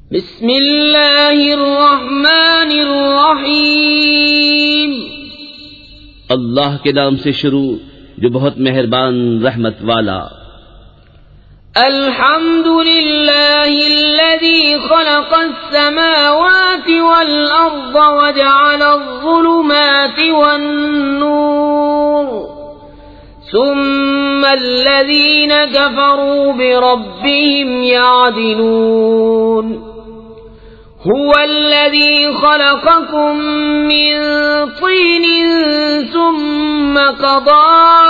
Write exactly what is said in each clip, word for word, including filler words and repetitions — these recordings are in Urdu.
بسم اللہ الرحمن الرحیم، اللہ کے نام سے شروع جو بہت مہربان رحمت والا۔ الحمد للہ الذی خلق السماوات والارض وجعل الظلمات والنور ثم الذین کفروا بربهم یعدلون۔ هو الذي خلقكم من طين ثم قضى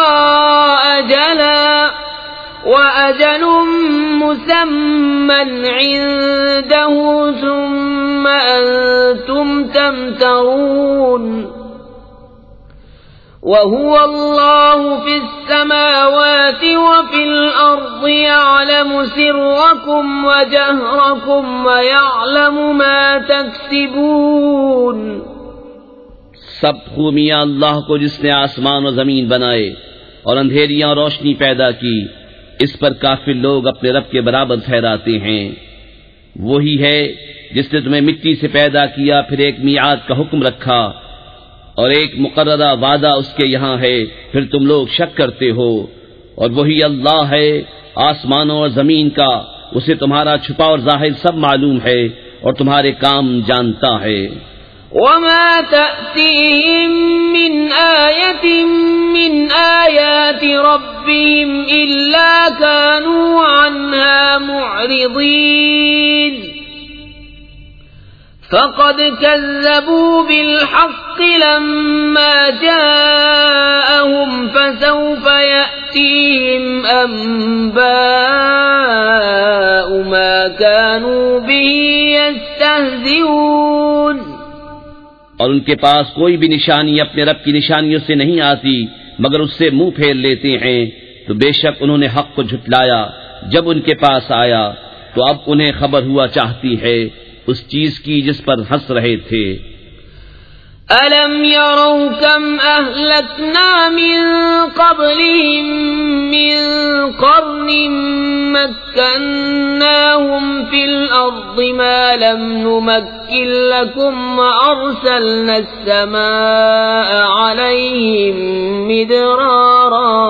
أجلا وأجل مسمى عنده ثم أنتم تمترون۔ وهو الله في السماوات وفي الأرض يعلم سركم وجهركم ويعلم ما تكسبون۔ سب خوبیاں اللہ کو جس نے آسمان و زمین بنائے اور اندھیریاں اور روشنی پیدا کی، اس پر کافر لوگ اپنے رب کے برابر ٹھہراتے ہیں۔ وہی ہے جس نے تمہیں مٹی سے پیدا کیا، پھر ایک میعاد کا حکم رکھا اور ایک مقررہ وعدہ اس کے یہاں ہے، پھر تم لوگ شک کرتے ہو۔ اور وہی اللہ ہے آسمانوں اور زمین کا، اسے تمہارا چھپا اور ظاہر سب معلوم ہے اور تمہارے کام جانتا ہے۔ وما تأتيهم من آية من آيات ربهم إلا كانوا عنها معرضين۔ فقد كذبوا بالحق لما جاءهم فسوف يأتيهم أنباء ما كانوا به يستهزئون۔ اور ان کے پاس کوئی بھی نشانی اپنے رب کی نشانیوں سے نہیں آتی مگر اس سے منہ پھیر لیتے ہیں، تو بے شک انہوں نے حق کو جھٹلایا جب ان کے پاس آیا، تو اب انہیں خبر ہوا چاہتی ہے اس چیز کی جس پر ہنس رہے تھے۔ أَلَمْ يَرَوْا كَمْ أَهْلَكْنَا مِنْ قَبْلِهِمْ مِنْ قَرْنٍ مَكَّنَّاهُمْ فِي الْأَرْضِ مَا لَمْ نُمَكِّنْ لَكُمْ وَأَرْسَلْنَا السَّمَاءَ عَلَيْهِمْ مِدْرَارًا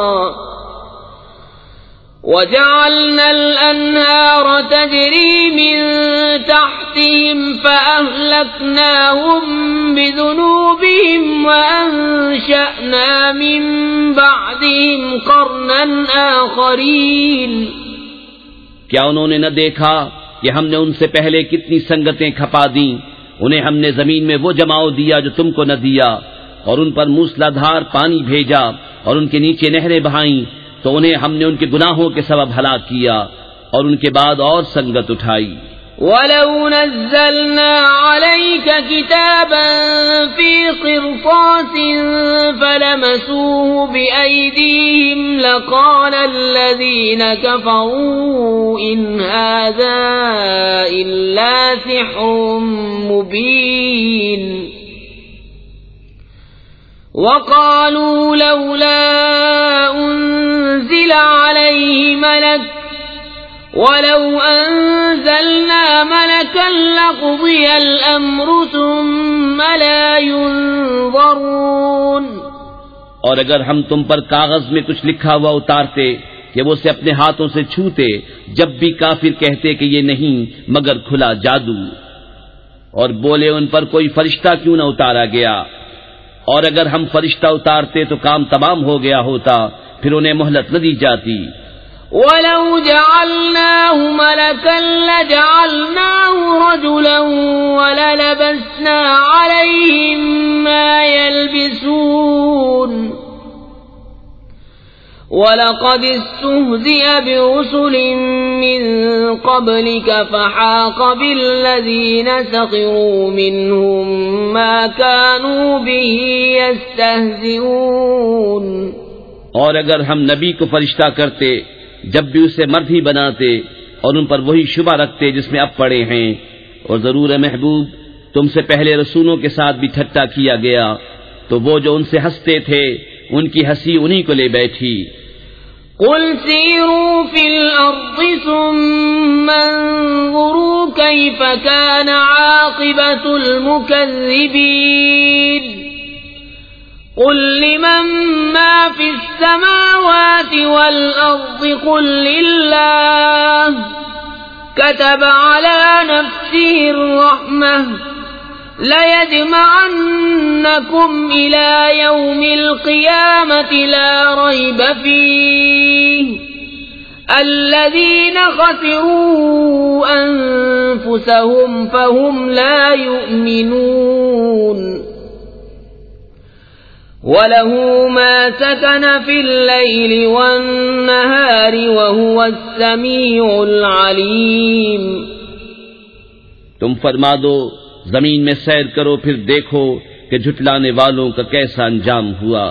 وَجَعَلْنَا الْأَنْهَارَ تَجْرِي مِنْ تَحْتِهِمْ فَأَهْلَكْنَاهُمْ بِذُنُوبِهِمْ وَأَنشَأْنَا مِنْ بَعْدِهِمْ قَرْنًا آخَرِينَ۔ کیا انہوں نے نہ دیکھا کہ ہم نے ان سے پہلے کتنی سنگتیں کھپا دیں، انہیں ہم نے زمین میں وہ جماؤ دیا جو تم کو نہ دیا، اور ان پر موسلا دھار پانی بھیجا اور ان کے نیچے نہریں بہائیں، تو انہیں ہم نے ان کے گناہوں کے سبب ہلاک کیا اور ان کے بعد اور سنگت اٹھائی۔ وَلَوْ نَزَّلْنَا عَلَيْكَ كِتَابًا فِي قِرْطَاسٍ فَلَمَسُوهُ بِأَيْدِيهِمْ لَقَالَ الَّذِينَ كَفَرُوا إِنْ هَذَا إِلَّا سِحْرٌ مُبِينٌ۔ وَقَالُوا لَوْلَا أُنزِلَ عَلَيْهِ مَلَكٌ وَلَوْ أَنزَلْنَا مَلَكًا لَقُضِيَ الْأَمْرُ ثُمَّ لَا يُنظَرُونَ۔ اور اگر ہم تم پر کاغذ میں کچھ لکھا ہوا اتارتے کہ وہ اسے اپنے ہاتھوں سے چھوتے، جب بھی کافر کہتے کہ یہ نہیں مگر کھلا جادو، اور بولے ان پر کوئی فرشتہ کیوں نہ اتارا گیا، اور اگر ہم فرشتہ اتارتے تو کام تمام ہو گیا ہوتا، پھر انہیں مہلت نہ دی جاتی۔ وَلَوْ جَعَلْنَاهُ مَلَكًا لَجَعَلْنَاهُ رَجُلًا وَلَلَبَسْنَا عَلَيْهِمْ مَا يَلْبِسُونَ۔ وَلَقَدِ اسْتُهْزِئَ بِرُسُلٍ مِّن قَبْلِكَ فَحَاقَ بِالَّذِينَ سَخِرُوا مِنْهُمْ مَا كَانُوا بِهِ يَسْتَهْزِئُونَ۔ اور اگر ہم نبی کو فرشتہ کرتے جب بھی اسے مرد ہی بناتے اور ان پر وہی شبہ رکھتے جس میں اب پڑے ہیں، اور ضرور محبوب تم سے پہلے رسولوں کے ساتھ بھی ٹھٹا کیا گیا، تو وہ جو ان سے ہنستے تھے ان کی ہنسی انہی کو لے بیٹھی۔ قل سیروا فی الارض ثم انظروا كيف كان عاقبة المكذبين قل لمن ما في السماوات والأرض قل لله كتب على نفسه الرحمة ليجمعنكم إلى يوم القيامة لا ريب فيه الذين خسروا أنفسهم فهم لا يؤمنون وَلَهُ مَا سَكَنَ فِي اللَّيْلِ وَالنَّهَارِ وَهُوَ السَّمِيعُ الْعَلِيمُ تم فرما دو زمین میں سیر کرو پھر دیکھو کہ جھٹلانے والوں کا کیسا انجام ہوا۔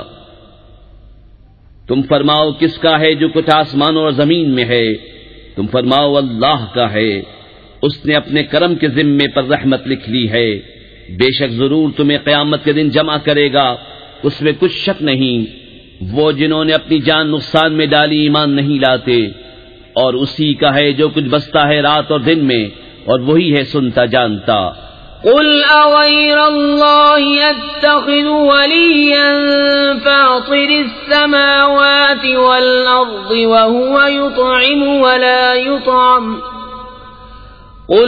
تم فرماؤ کس کا ہے جو کچھ آسمانوں اور زمین میں ہے؟ تم فرماؤ اللہ کا ہے، اس نے اپنے کرم کے ذمے پر رحمت لکھ لی ہے، بے شک ضرور تمہیں قیامت کے دن جمع کرے گا، اس میں کچھ شک نہیں۔ وہ جنہوں نے اپنی جان نقصان میں ڈالی ایمان نہیں لاتے، اور اسی کا ہے جو کچھ بستا ہے رات اور دن میں، اور وہی ہے سنتا جانتا۔ قل أغير الله أتخذ وليا فاطر السماوات والأرض وهو يطعم ولا يطعم قل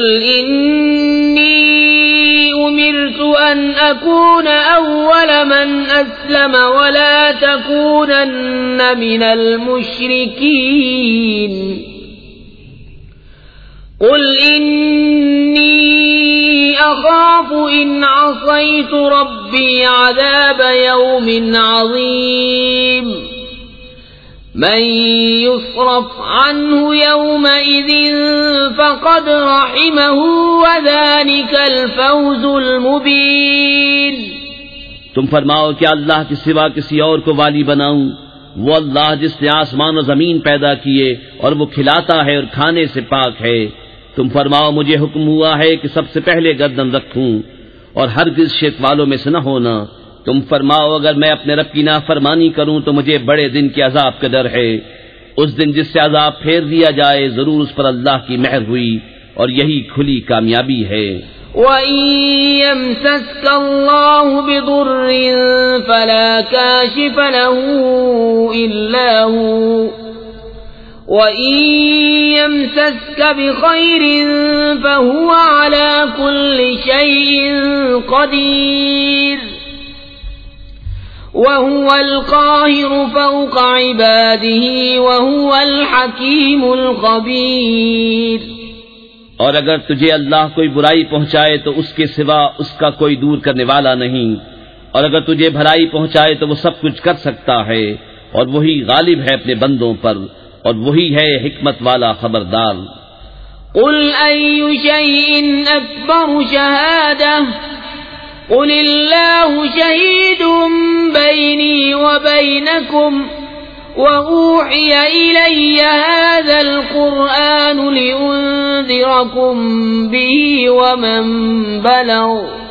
إني أمرت أن أكون أول من أسلم ولا تكونن من المشركين قل إني أخاف إن عصيت ربي عذاب يوم عظيم من يصرف عنه يومئذ فقد رحمه وذلك الفوز المبين۔ تم فرماؤ کیا اللہ کے سوا کسی اور کو والی بناؤں؟ وہ اللہ جس نے آسمان و زمین پیدا کیے اور وہ کھلاتا ہے اور کھانے سے پاک ہے۔ تم فرماؤ مجھے حکم ہوا ہے کہ سب سے پہلے گردن رکھوں اور ہرگز شرک والوں میں سے نہ ہونا۔ تم فرماؤ اگر میں اپنے رب کی نافرمانی کروں تو مجھے بڑے دن کے عذاب کا ڈر ہے، اس دن جس سے عذاب پھیر دیا جائے، ضرور اس پر اللہ کی مہر ہوئی اور یہی کھلی کامیابی ہے۔ وَإِن يَمْسَسْكَ اللَّهُ بِضُرٍّ فَلَا كَاشِفَ لَهُ إِلَّا هُوَ وَإِن يَمْسَسْكَ بِخَيْرٍ فَهُوَ عَلَى كُلِّ شَيْءٍ قَدِيرٌ وَهُوَ الْقَاهِرُ فَوْقَ عِبَادِهِ وَهُوَ الْحَكِيمُ الْخَبِيرُ۔ اور اگر تجھے اللہ کوئی برائی پہنچائے تو اس کے سوا اس کا کوئی دور کرنے والا نہیں، اور اگر تجھے بھلائی پہنچائے تو وہ سب کچھ کر سکتا ہے، اور وہی غالب ہے اپنے بندوں پر، اور وہی ہے حکمت والا خبردار۔ قل أي شيء أكبر شهادة قل الله شهيد بيني وبينكم وأوحي إلي هذا القرآن لأنذركم به ومن بلغ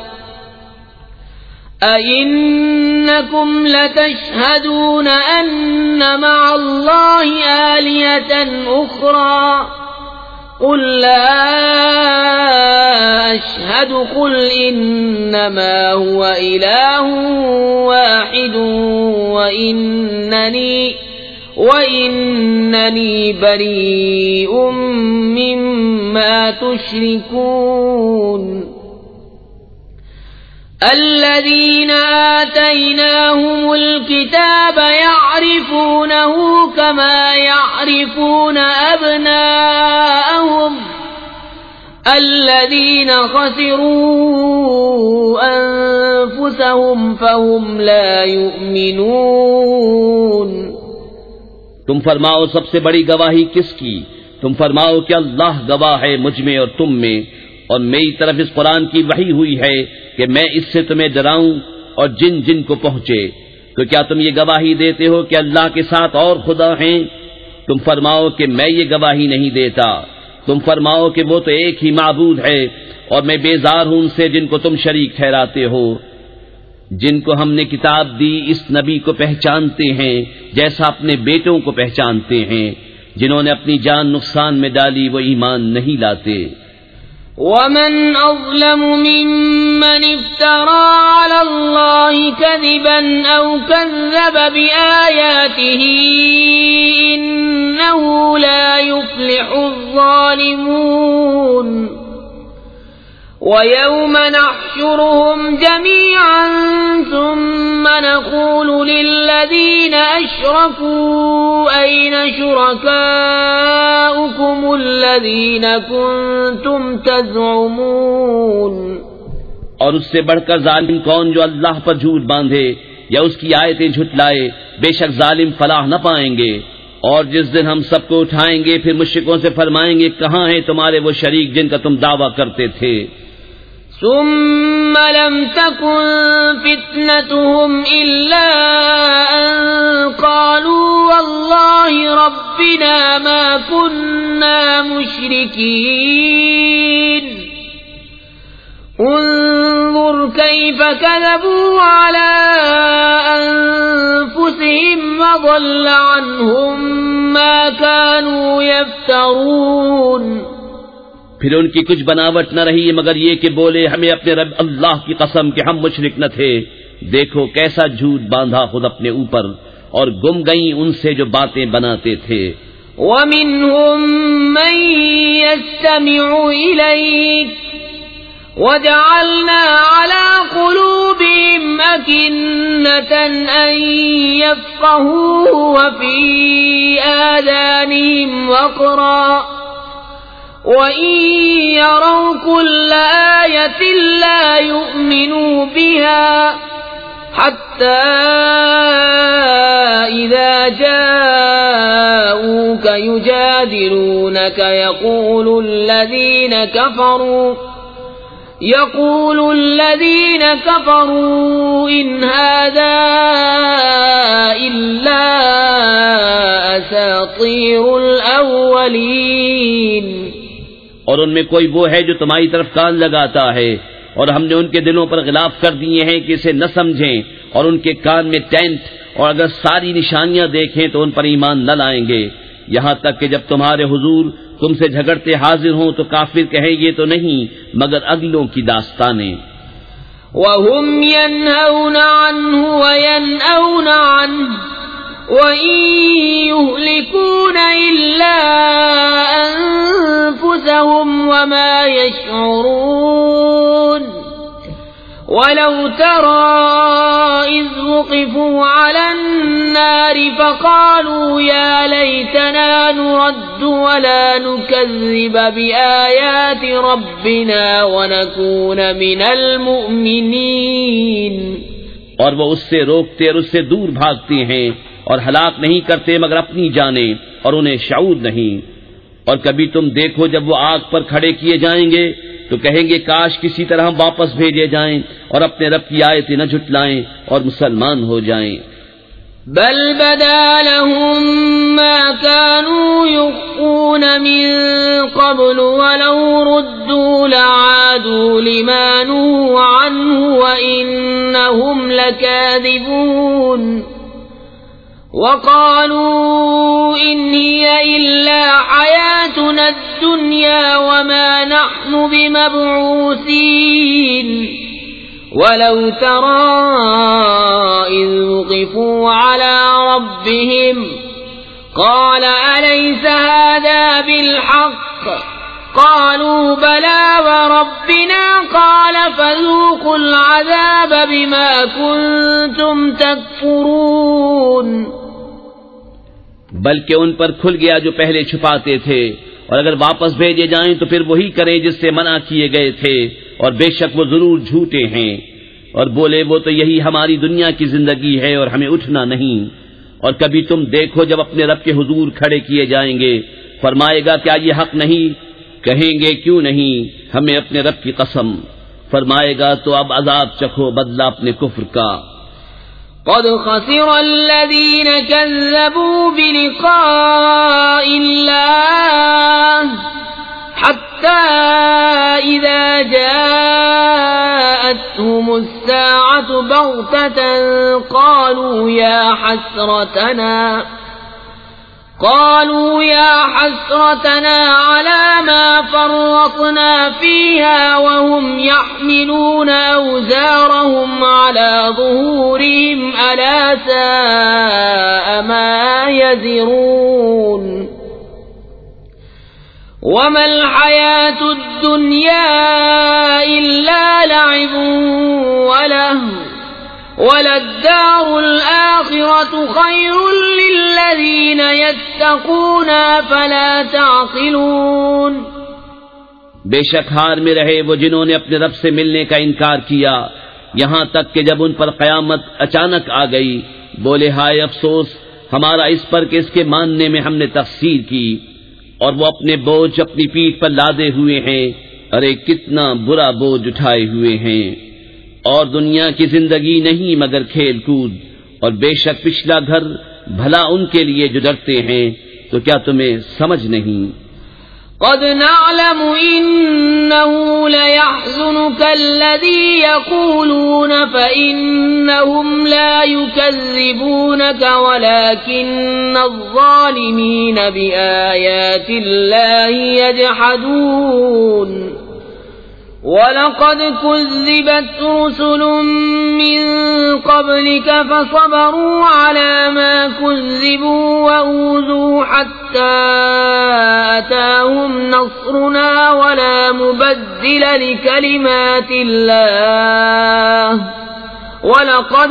أئنكم لتشهدون أن مع الله آلهة أخرى قل لا أشهد قل إنما هو إله واحد وإنني وإنني بريء مما تشركون۔ الذين آتيناهم الكتاب يعرفونه كما يعرفون أبناءهم الذين خسروا أنفسهم فهم لا يؤمنون۔ تم فرماؤ سب سے بڑی گواہی کس کی؟ تم فرماؤ کہ اللہ گواہ ہے مجھ میں اور تم میں، اور میری طرف اس قرآن کی وحی ہوئی ہے کہ میں اس سے تمہیں ڈراؤں اور جن جن کو پہنچے۔ تو کیا تم یہ گواہی دیتے ہو کہ اللہ کے ساتھ اور خدا ہیں؟ تم فرماؤ کہ میں یہ گواہی نہیں دیتا۔ تم فرماؤ کہ وہ تو ایک ہی معبود ہے، اور میں بیزار ہوں ان سے جن کو تم شریک ٹھہراتے ہو۔ جن کو ہم نے کتاب دی اس نبی کو پہچانتے ہیں جیسا اپنے بیٹوں کو پہچانتے ہیں، جنہوں نے اپنی جان نقصان میں ڈالی وہ ایمان نہیں لاتے۔ ومن أظلم ممن افترى على الله كذبا أو كذب بآياته إنه لا يفلح الظالمون ويوم نحشرهم جميعا ثم نقول للذين أشركوا أين شركاؤكم الذين كنتم تزعمون اور اس سے بڑھ کر ظالم کون جو اللہ پر جھوٹ باندھے یا اس کی آیتیں جھٹلائے، بے شک ظالم فلاح نہ پائیں گے۔ اور جس دن ہم سب کو اٹھائیں گے پھر مشرکوں سے فرمائیں گے کہاں ہیں تمہارے وہ شریک جن کا تم دعویٰ کرتے تھے؟ ثم لم تكن فتنتهم إلا أن قالوا والله ربنا ما كنا مشركين انظر كيف كذبوا على أنفسهم وضل عنهم ما كانوا يفترون۔ پھر ان کی کچھ بناوٹ نہ رہی مگر یہ کہ بولے ہمیں اپنے رب اللہ کی قسم کہ ہم مشرک نہ تھے۔ دیکھو کیسا جھوٹ باندھا خود اپنے اوپر، اور گم گئیں ان سے جو باتیں بناتے تھے۔ وَمِنْهُمْ مَنْ يَسْتَمِعُ إِلَيْكَ وَجَعَلْنَا عَلَى قُلُوبِهِمْ أَكِنَّةً أَنْ يَفْقَهُوهُ وَفِي آذَانِهِمْ وَقْرًا وَإِن يَرَوْا كُلَّ آيَةٍ لَا يُؤْمِنُوا بِهَا حَتَّى إِذَا جَاءُوكَ يُجَادِلُونَكَ يَقُولُ الَّذِينَ كَفَرُوا يَقُولُ الَّذِينَ كَفَرُوا إِنْ هَذَا إِلَّا أَسَاطِيرُ الْأَوَّلِينَ۔ اور ان میں کوئی وہ ہے جو تمہاری طرف کان لگاتا ہے، اور ہم نے ان کے دلوں پر غلاف کر دیے ہیں کہ اسے نہ سمجھیں، اور ان کے کان میں ٹینٹ، اور اگر ساری نشانیاں دیکھیں تو ان پر ایمان نہ لائیں گے، یہاں تک کہ جب تمہارے حضور تم سے جھگڑتے حاضر ہوں تو کافر کہیں یہ تو نہیں مگر اگلوں کی داستانیں۔ وَهُمْ يَنْهَوْنَ عَنْهُ وَيَنْأَوْنَ عَنْهُ وَإِن يُهْلِكُونَ إِلَّا أَنفُسَهُمْ وَمَا يَشْعُرُونَ وَلَوْ تَرَى إِذْ وُقِفُوا عَلَى النَّارِ فَقَالُوا يَا لَيْتَنَا نُرَدُّ وَلَا نُكَذِّبَ بِآيَاتِ رَبِّنَا وَنَكُونَ مِنَ الْمُؤْمِنِينَ۔ اور وہ اس سے روکتے اور اس سے دور بھاگتے ہیں اور ہلاک نہیں کرتے مگر اپنی جانیں، اور انہیں شعور نہیں۔ اور کبھی تم دیکھو جب وہ آگ پر کھڑے کیے جائیں گے تو کہیں گے کاش کسی طرح ہم واپس بھیجے جائیں اور اپنے رب کی آیتیں نہ جھٹلائیں اور مسلمان ہو جائیں۔ بل بدا لهم ما كانوا يخفون من قبل ولو ردوا لعادوا لما نهوا عنه وإنهم لكاذبون وقالوا إن هي إلا حياتنا الدنيا وما نحن بمبعوثين ولو ترى إذ وقفوا على ربهم قال أليس هذا بالحق قالوا بلى وربنا قال فذوقوا العذاب بما كنتم تكفرون۔ بلکہ ان پر کھل گیا جو پہلے چھپاتے تھے، اور اگر واپس بھیجے جائیں تو پھر وہی کریں جس سے منع کیے گئے تھے، اور بے شک وہ ضرور جھوٹے ہیں۔ اور بولے وہ تو یہی ہماری دنیا کی زندگی ہے اور ہمیں اٹھنا نہیں۔ اور کبھی تم دیکھو جب اپنے رب کے حضور کھڑے کیے جائیں گے، فرمائے گا کیا یہ حق نہیں؟ کہیں گے کیوں نہیں، ہمیں اپنے رب کی قسم۔ فرمائے گا تو اب عذاب چکھو بدلہ اپنے کفر کا۔ قد خسر الذين كذبوا بلقاء الله حتى إذا جاءتهم الساعة بغتة قالوا يا حسرتنا قالوا يا حسرتنا على ما فرطنا فيها وهم يحملون أوزارهم على ظهورهم ألا ساء ما يزرون وما الحياة الدنيا إلا لعب ولهو وَلَلدَّارُ الْآخِرَةُ خَيْرٌ لِّلَّذِينَ يَتَّقُونَ أَفَلَا تَعْقِلُونَ بے شک ہار میں رہے وہ جنہوں نے اپنے رب سے ملنے کا انکار کیا، یہاں تک کہ جب ان پر قیامت اچانک آ گئی بولے ہائے افسوس ہمارا اس پر کہ اس کے ماننے میں ہم نے تقصیر کی، اور وہ اپنے بوجھ اپنی پیٹھ پر لادے ہوئے ہیں، ارے کتنا برا بوجھ اٹھائے ہوئے ہیں۔ اور دنیا کی زندگی نہیں مگر کھیل کود، اور بے شک پچھلا گھر بھلا ان کے لیے جو ڈرتے ہیں، تو کیا تمہیں سمجھ نہیں؟ قد نعلم إنه ليحزنك الذي يقولون فإنهم لا يكذبونك ولكن الظالمين بآيات الله يجحدون وَلَقَدْ كُذِّبَتْ رُسُلٌ مِّن قَبْلِكَ فَصَبَرُوا عَلَى مَا كُذِّبُوا وَأُوذُوا حَتَّى أَتَاهُمْ نَصْرُنَا وَلَا مُبَدِّلَ لِكَلِمَاتِ اللَّهِ وَلَقَدْ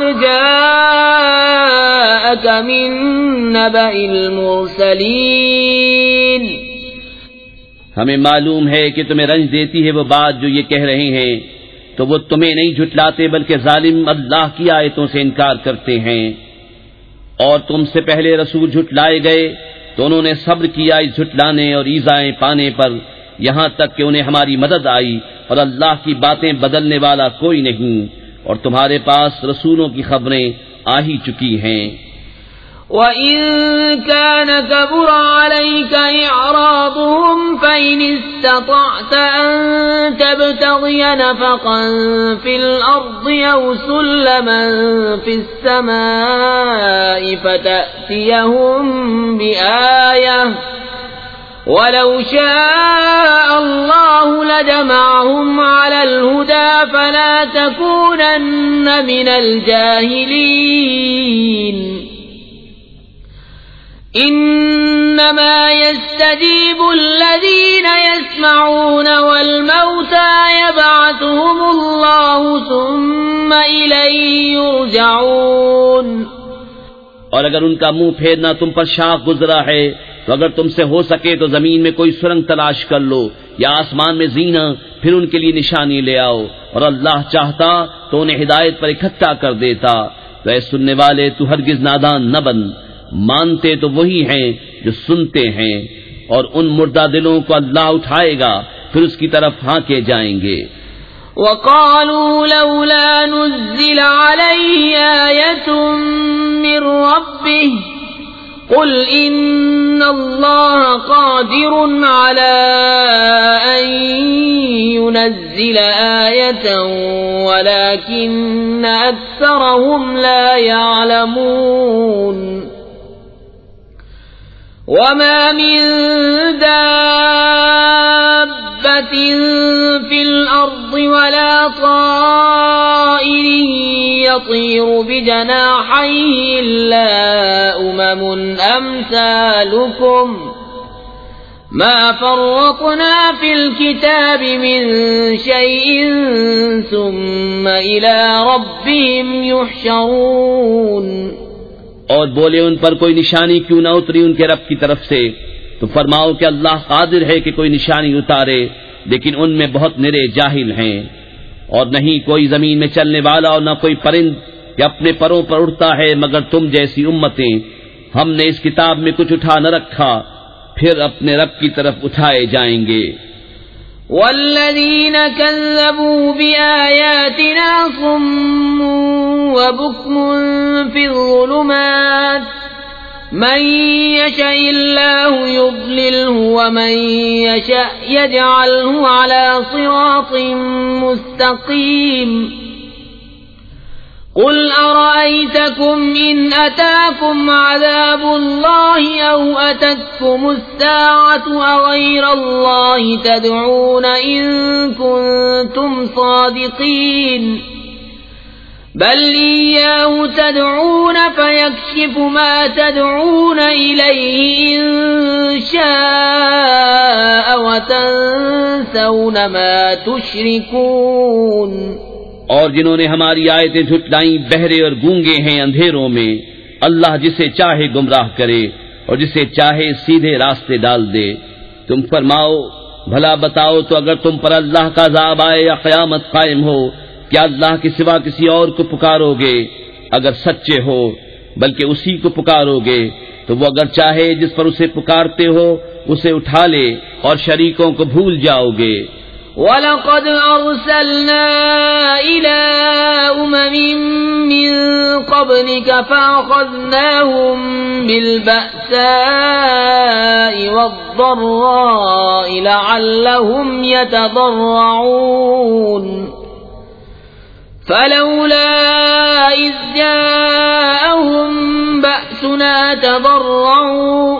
جَاءَكَ مِن نَّبَإِ الْمُرْسَلِينَ۔ ہمیں معلوم ہے کہ تمہیں رنج دیتی ہے وہ بات جو یہ کہہ رہے ہیں، تو وہ تمہیں نہیں جھٹلاتے بلکہ ظالم اللہ کی آیتوں سے انکار کرتے ہیں، اور تم سے پہلے رسول جھٹلائے گئے تو انہوں نے صبر کیا اس جھٹلانے اور ایذائیں پانے پر، یہاں تک کہ انہیں ہماری مدد آئی، اور اللہ کی باتیں بدلنے والا کوئی نہیں، اور تمہارے پاس رسولوں کی خبریں آ ہی چکی ہیں۔ وَإِن كَانَ كَبُرَ عَلَيْكَ إِعْرَاضُهُمْ فَإِنِ اسْتَطَعْتَ أَن تَبْتَغِيَ نَفَقًا فِي الْأَرْضِ أَوْ سُلَّمًا فِي السَّمَاءِ فَتَأْتِيَهُم بِآيَةٍ وَلَوْ شَاءَ اللَّهُ لَجَمَعَهُمْ عَلَى الْهُدَى فَلَا تَكُونَنَّ مِنَ الْجَاهِلِينَ۔ انما يستجيب الذين يسمعون والموتى يبعثهم الله ثم إليه يرجعون۔ اور اگر ان کا منہ پھیرنا تم پر شاق گزرا ہے تو اگر تم سے ہو سکے تو زمین میں کوئی سرنگ تلاش کر لو یا آسمان میں زینہ، پھر ان کے لیے نشانی لے آؤ، اور اللہ چاہتا تو انہیں ہدایت پر اکٹھا کر دیتا۔ تو اے سننے والے تو ہرگز نادان نہ بن، مانتے تو وہی ہیں جو سنتے ہیں، اور ان مردہ دلوں کو اللہ اٹھائے گا پھر اس کی طرف ہانکے جائیں گے۔ وَقَالُوا لَوْلَا نُزِّلَ عَلَيْهِ آيَةٌ مِّن رَّبِّهِ قُلْ إِنَّ اللَّهَ قَادِرٌ عَلَىٰ أَن يُنَزِّلَ آيَةً وَلَٰكِنَّ أَكْثَرَهُمْ لَا يَعْلَمُونَ۔ وَمَا مِن دَابَّةٍ فِي الْأَرْضِ وَلَا طَائِرٍ يَطِيرُ بِجَنَاحَيْهِ إِلَّا أُمَمٌ أَمْثَالُكُمْ مَا فَرَّطْنَا فِي الْكِتَابِ مِن شَيْءٍ ثُمَّ إِلَىٰ رَبِّهِمْ يُحْشَرُونَ۔ اور بولے ان پر کوئی نشانی کیوں نہ اتری ان کے رب کی طرف سے، تو فرماؤ کہ اللہ قادر ہے کہ کوئی نشانی اتارے، لیکن ان میں بہت نرے جاہل ہیں۔ اور نہیں کوئی زمین میں چلنے والا اور نہ کوئی پرند کہ اپنے پروں پر اڑتا ہے مگر تم جیسی امتیں، ہم نے اس کتاب میں کچھ اٹھا نہ رکھا، پھر اپنے رب کی طرف اٹھائے جائیں گے۔ والذین کذبوا بآیاتنا صم وبکم فی الظلمات من یشاء اللہ یضللہ ومن یشاء یجعلہ علی صراط مستقیم۔ قل أرأيتكم إن أتاكم عذاب الله أو أتتكم الساعة أغير الله تدعون إن كنتم صادقين بل إياه تدعون فيكشف ما تدعون إليه إن شاء وتنسون ما تشركون. اور جنہوں نے ہماری آیتیں جھٹلائیں بہرے اور گونگے ہیں اندھیروں میں. اللہ جسے چاہے گمراہ کرے اور جسے چاہے سیدھے راستے ڈال دے. تم فرماؤ بھلا بتاؤ تو اگر تم پر اللہ کا عذاب آئے یا قیامت قائم ہو کیا اللہ کے سوا کسی اور کو پکارو گے؟ اگر سچے ہو بلکہ اسی کو پکارو گے تو وہ اگر چاہے جس پر اسے پکارتے ہو اسے اٹھا لے اور شریکوں کو بھول جاؤ گے. وَلَقَدْ أَرْسَلْنَا إِلَىٰ أُمَمٍ مِّن قَبْلِكَ فَأَخَذْنَاهُم بِالْبَأْسَاءِ وَالضَّرَّاءِ لَعَلَّهُمْ يَتَضَرَّعُونَ فَلَوْلَا إِذْ جَاءَهُم بَأْسُنَا تَضَرَّعُوا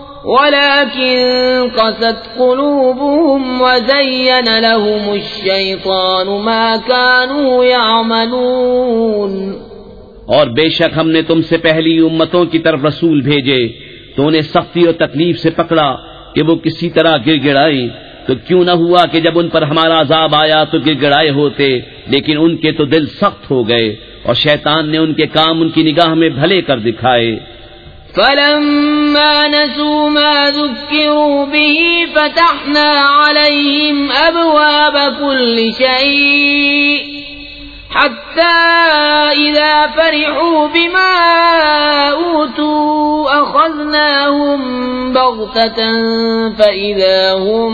ولكن قست قلوبهم وزين لهم الشيطان ما كانوا يعملون. اور بے شک ہم نے تم سے پہلی امتوں کی طرف رسول بھیجے تو انہیں سختی اور تکلیف سے پکڑا کہ وہ کسی طرح گر گڑائیں. تو کیوں نہ ہوا کہ جب ان پر ہمارا عذاب آیا تو گر گڑائے ہوتے، لیکن ان کے تو دل سخت ہو گئے اور شیطان نے ان کے کام ان کی نگاہ میں بھلے کر دکھائے. فَلَمَّا نَسُوا مَا ذُكِّرُوا بِهِ فَتَحْنَا عَلَيْهِمْ أَبْوَابَ كُلِّ شَيْءٍ حَتَّى إِذَا فَرِحُوا بِمَا أُوتُوا أَخَذْنَاهُمْ بَغْتَةً فَإِذَا هُمْ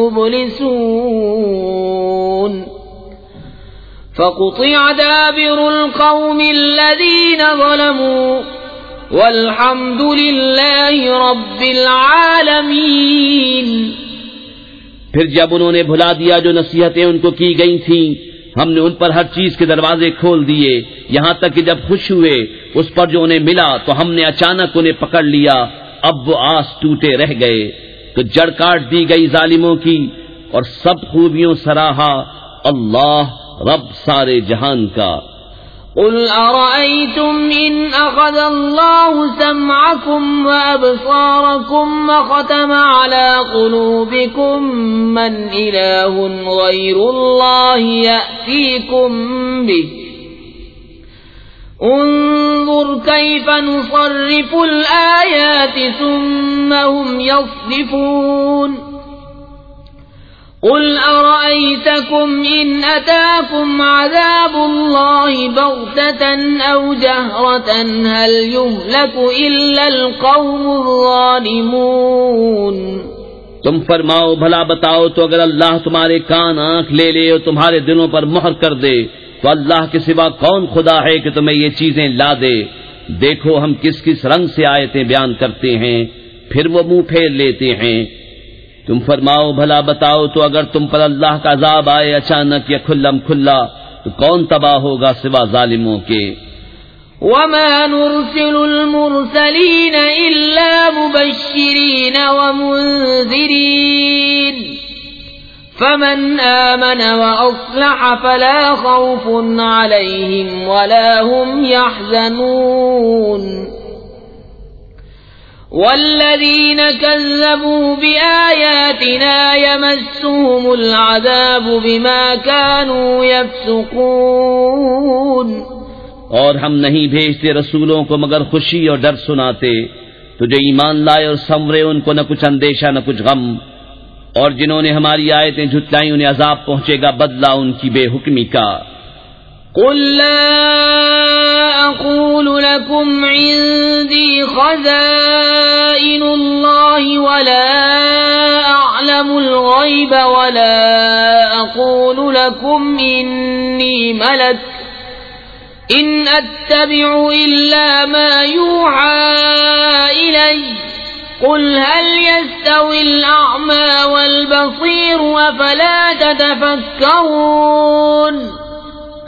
مُبْلِسُونَ. فَقُطِعَ دَابِرُ الْقَوْمِ الَّذِينَ ظَلَمُوا والحمد للہ رب العالمین. پھر جب انہوں نے بھلا دیا جو نصیحتیں ان کو کی گئی تھیں ہم نے ان پر ہر چیز کے دروازے کھول دیے یہاں تک کہ جب خوش ہوئے اس پر جو انہیں ملا تو ہم نے اچانک انہیں پکڑ لیا. اب وہ آس ٹوٹے رہ گئے تو جڑ کاٹ دی گئی ظالموں کی اور سب خوبیوں سراہا اللہ رب سارے جہان کا. قل أرأيتم إن أخذ الله سمعكم وأبصاركم وختم على قلوبكم من إله غير الله يأتيكم به انظر كيف نصرف الآيات ثم هم يصدفون. قل أرأيتكم إن أتاكم عذاب الله بغتة أو جهرة هل يهلك إلا القوم الظالمون. تم فرماؤ بھلا بتاؤ تو اگر اللہ تمہارے کان آنکھ لے لے اور تمہارے دلوں پر مہر کر دے تو اللہ کے سوا کون خدا ہے کہ تمہیں یہ چیزیں لا دے. دیکھو ہم کس کس رنگ سے آیتیں بیان کرتے ہیں پھر وہ منہ پھیر لیتے ہیں. تم فرماؤ بھلا بتاؤ تو اگر تم پر اللہ کا عذاب آئے اچانک یا کھلم کھلا تو کون تباہ ہوگا سوا ظالموں کے. وما نرسل المرسلین الا مبشرین ومنذرین فمن آمن واصلح فلا خوف علیہم ولا هم يحزنون. والذین کذبوا بآیاتنا یمسهم العذاب بما كانوا یفسقون. اور ہم نہیں بھیجتے رسولوں کو مگر خوشی اور ڈر سناتے تو جو ایمان لائے اور سنورے ان کو نہ کچھ اندیشہ نہ کچھ غم. اور جنہوں نے ہماری آیتیں جھٹلائیں انہیں عذاب پہنچے گا بدلہ ان کی بے حکمی کا. قل لا أقول لكم عندي خزائن الله ولا أعلم الغيب ولا أقول لكم إني ملك إن أتبع إلا ما يوحى إلي قل هل يستوي الأعمى والبصير أفلا تتفكرون.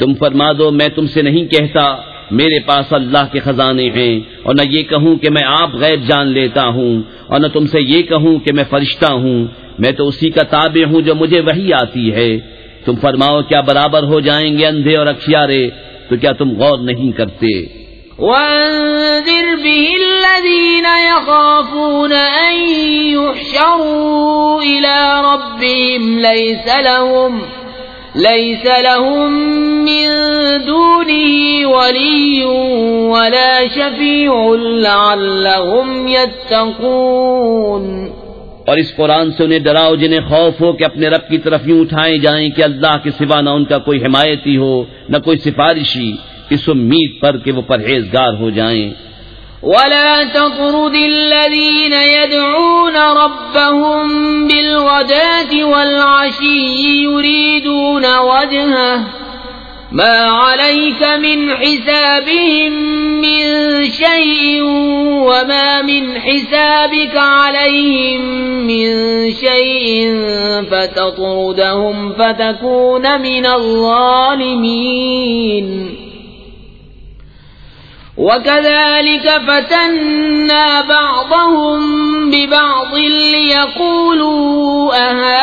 تم فرما دو میں تم سے نہیں کہتا میرے پاس اللہ کے خزانے ہیں، اور نہ یہ کہوں کہ میں آپ غیب جان لیتا ہوں، اور نہ تم سے یہ کہوں کہ میں فرشتہ ہوں، میں تو اسی کا تابع ہوں جو مجھے وحی آتی ہے۔ تم فرماؤ کیا برابر ہو جائیں گے اندھے اور اکھیارے؟ تو کیا تم غور نہیں کرتے؟ وَأَنذِرْ بِهِ الَّذِينَ يَخَافُونَ أَن يُحْشَرُوا إِلَى رَبِّهِمْ لَيْسَ لَهُمْ لَيْسَ لَهُم مِّن دُونِهِ وَلِيٌّ وَلَا شَفِيعٌ لَعَلَّهُمْ يَتَّقُونَ۔ اور اس قرآن سے انہیں ڈراؤ جنہیں خوف ہو کہ اپنے رب کی طرف یوں اٹھائے جائیں کہ اللہ کے سوا نہ ان کا کوئی حمایتی ہو نہ کوئی سفارشی، اس امید پر کہ وہ پرہیزگار ہو جائیں۔ وَلَا تَطْرُدِ الَّذِينَ يَدْعُونَ رَبَّهُم بِالْغَدَاةِ وَالْعَشِيِّ يُرِيدُونَ وَجْهَهُ مَا عَلَيْكَ مِنْ حِسَابِهِم مِّن شَيْءٍ وَمَا مِنْ حِسَابِكَ عَلَيْهِم مِّن شَيْءٍ فَتَطْرُدَهُمْ فَتَكُونَ مِنَ الظَّالِمِينَ۔ وَكَذَلِكَ فَتَنَّا بَعْضَهُم بِبَعْضٍ لِيَقُولُوا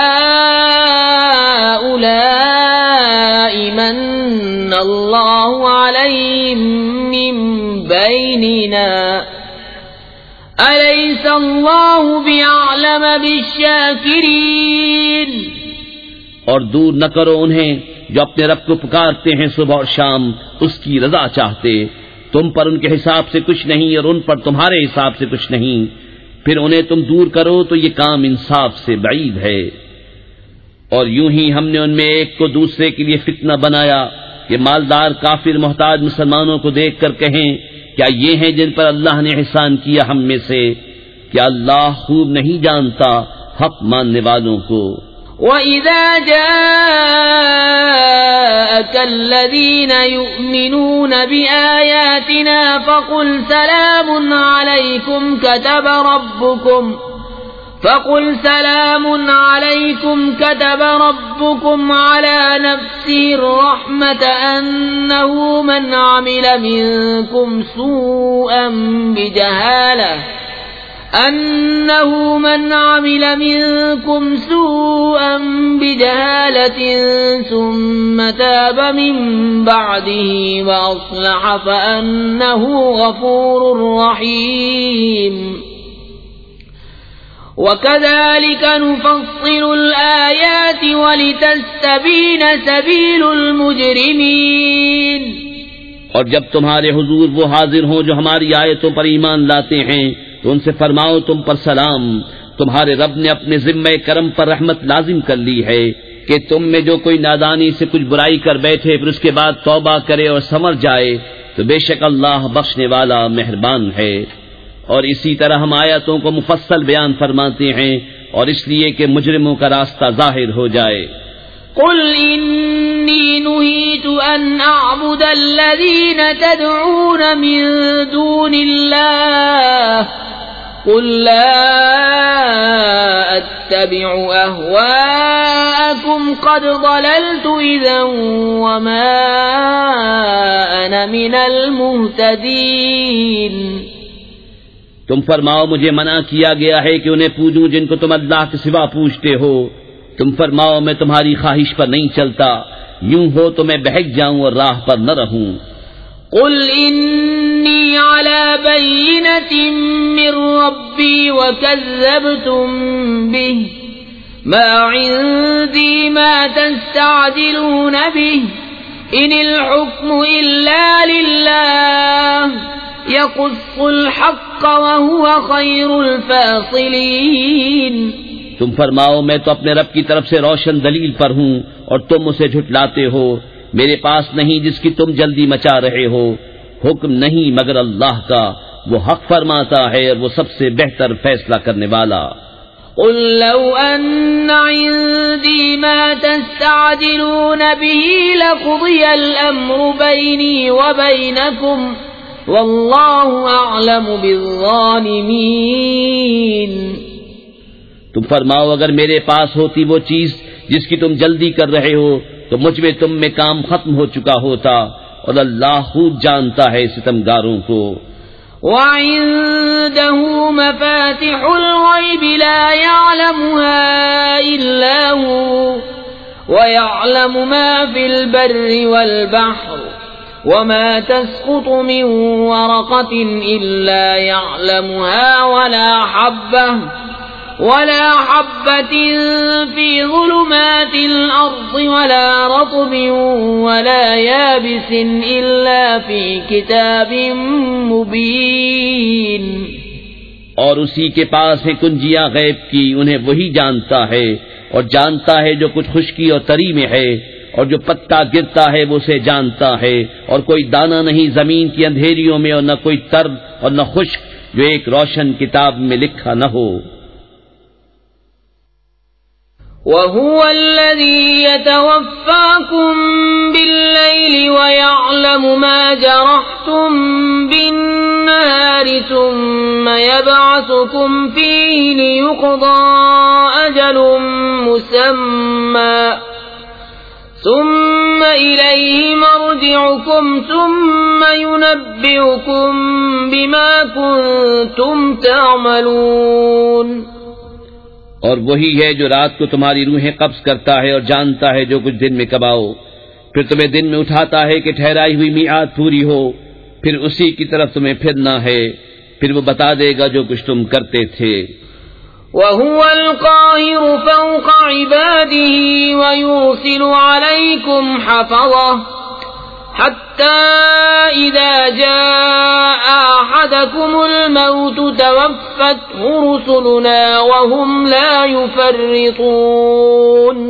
أَهَٰؤُلَاءِ مَنَّ اللَّهُ عَلَيْهِم مِّن بَيْنِنَا أَلَيْسَ اللَّهُ بِأَعْلَمَ بِالشَّاكِرِينَ۔ اور دور نہ کرو انہیں جو اپنے رب کو پکارتے ہیں صبح اور شام اس کی رضا چاہتے، تم پر ان کے حساب سے کچھ نہیں اور ان پر تمہارے حساب سے کچھ نہیں، پھر انہیں تم دور کرو تو یہ کام انصاف سے بعید ہے۔ اور یوں ہی ہم نے ان میں ایک کو دوسرے کے لیے فتنہ بنایا کہ مالدار کافر محتاج مسلمانوں کو دیکھ کر کہیں کیا یہ ہیں جن پر اللہ نے احسان کیا ہم میں سے؟ کیا اللہ خوب نہیں جانتا حق ماننے والوں کو؟ وَإِذَا جَاءَكَ الَّذِينَ يُؤْمِنُونَ بِآيَاتِنَا فَقُلْ سَلَامٌ عَلَيْكُمْ كَتَبَ رَبُّكُمْ فَقُلْ سَلَامٌ عَلَيْكُمْ كَتَبَ رَبُّكُمْ عَلَى نَفْسِهِ الرَّحْمَةَ أَنَّهُ مَنْ عَمِلَ مِنكُمْ سُوءًا بِجَهَالَةٍ أنه من عمل منكم سوءا بجهالة ثم تاب من بعده وأصلح فأنه غفور رحيم۔ وكذلك نفصل الآيات ولتستبين سبيل المجرمين۔ اور جب تمہارے حضور وہ حاضر ہوں جو ہماری آیتوں پر ایمان لاتے ہیں تو ان سے فرماؤ تم پر سلام، تمہارے رب نے اپنے ذمہ کرم پر رحمت لازم کر لی ہے کہ تم میں جو کوئی نادانی سے کچھ برائی کر بیٹھے پھر اس کے بعد توبہ کرے اور سنور جائے تو بے شک اللہ بخشنے والا مہربان ہے۔ اور اسی طرح ہم آیاتوں کو مفصل بیان فرماتے ہیں اور اس لیے کہ مجرموں کا راستہ ظاہر ہو جائے۔ قل إني نهيت أن أعبد الذين تدعون من دون الله قل لا أتبع أهواءكم قد ضللت إذا وما أنا من المهتدين۔ تم فرماؤ مجھے منع کیا گیا ہے کہ انہیں پوجوں جن کو تم اللہ کے سوا پوجتے ہو، تم فرماؤ میں تمہاری خواہش پر نہیں چلتا، یوں ہو تو میں بہک جاؤں اور راہ پر نہ رہوں۔ قل انی علی بینۃ من ربی وکذبتم به ما عندی ما تستعجلون به ان الحکم الا للہ یقص الحق وهو خیر الفاصلین۔ تم فرماؤ میں تو اپنے رب کی طرف سے روشن دلیل پر ہوں اور تم اسے جھٹلاتے ہو، میرے پاس نہیں جس کی تم جلدی مچا رہے ہو، حکم نہیں مگر اللہ کا، وہ حق فرماتا ہے اور وہ سب سے بہتر فیصلہ کرنے والا۔ قل لو ان عندي ما تستعجلون به لقضي الامر بيني وبينكم والله اعلم بالظالمين۔ تم فرماؤ اگر میرے پاس ہوتی وہ چیز جس کی تم جلدی کر رہے ہو تو مجھ میں تم میں کام ختم ہو چکا ہوتا، اور اللہ خوب جانتا ہے ستمگاروں کو۔ وعنده مفاتح الغيب لا يعلمها إلا هو ويعلم ما في البر والبحر وما تسقط من ورقة إلا يعلمها ولا حبة ولا حبة في ظلمات الأرض ولا رطب ولا يابس إلا في كتاب مبين۔ اور اسی کے پاس ہے کنجیاں غیب کی، انہیں وہی جانتا ہے، اور جانتا ہے جو کچھ خشکی اور تری میں ہے، اور جو پتا گرتا ہے وہ اسے جانتا ہے، اور کوئی دانہ نہیں زمین کی اندھیریوں میں، اور نہ کوئی تر اور نہ خشک جو ایک روشن کتاب میں لکھا نہ ہو۔ وَهُوَ الَّذِي يَتَوَفَّاكُم بِاللَّيْلِ وَيَعْلَمُ مَا جَرَحْتُم بِالنَّهَارِ ثُمَّ يَبْعَثُكُمْ فِيهِ لِيُقْضَىٰ أَجَلٌ مُّسَمًّى ثُمَّ إِلَيْهِ مَرْجِعُكُمْ ثُمَّ يُنَبِّئُكُم بِمَا كُنتُمْ تَعْمَلُونَ۔ اور وہی ہے جو رات کو تمہاری روحیں قبض کرتا ہے اور جانتا ہے جو کچھ دن میں کماؤ، پھر تمہیں دن میں اٹھاتا ہے کہ ٹھہرائی ہوئی میعاد پوری ہو، پھر اسی کی طرف تمہیں پھرنا ہے، پھر وہ بتا دے گا جو کچھ تم کرتے تھے۔ وَهُوَ الْقَاهِرُ فَوْقَ عِبَادِهِ وَيُرْسِلُ عَلَيْكُمْ حَفَظَةً حَتَّى إِذَا جَاءَ أَحَدَكُمُ الْمَوْتُ تَوَفَّتْهُ رُسُلُنَا وَهُمْ لَا يُفَرِّطُونَ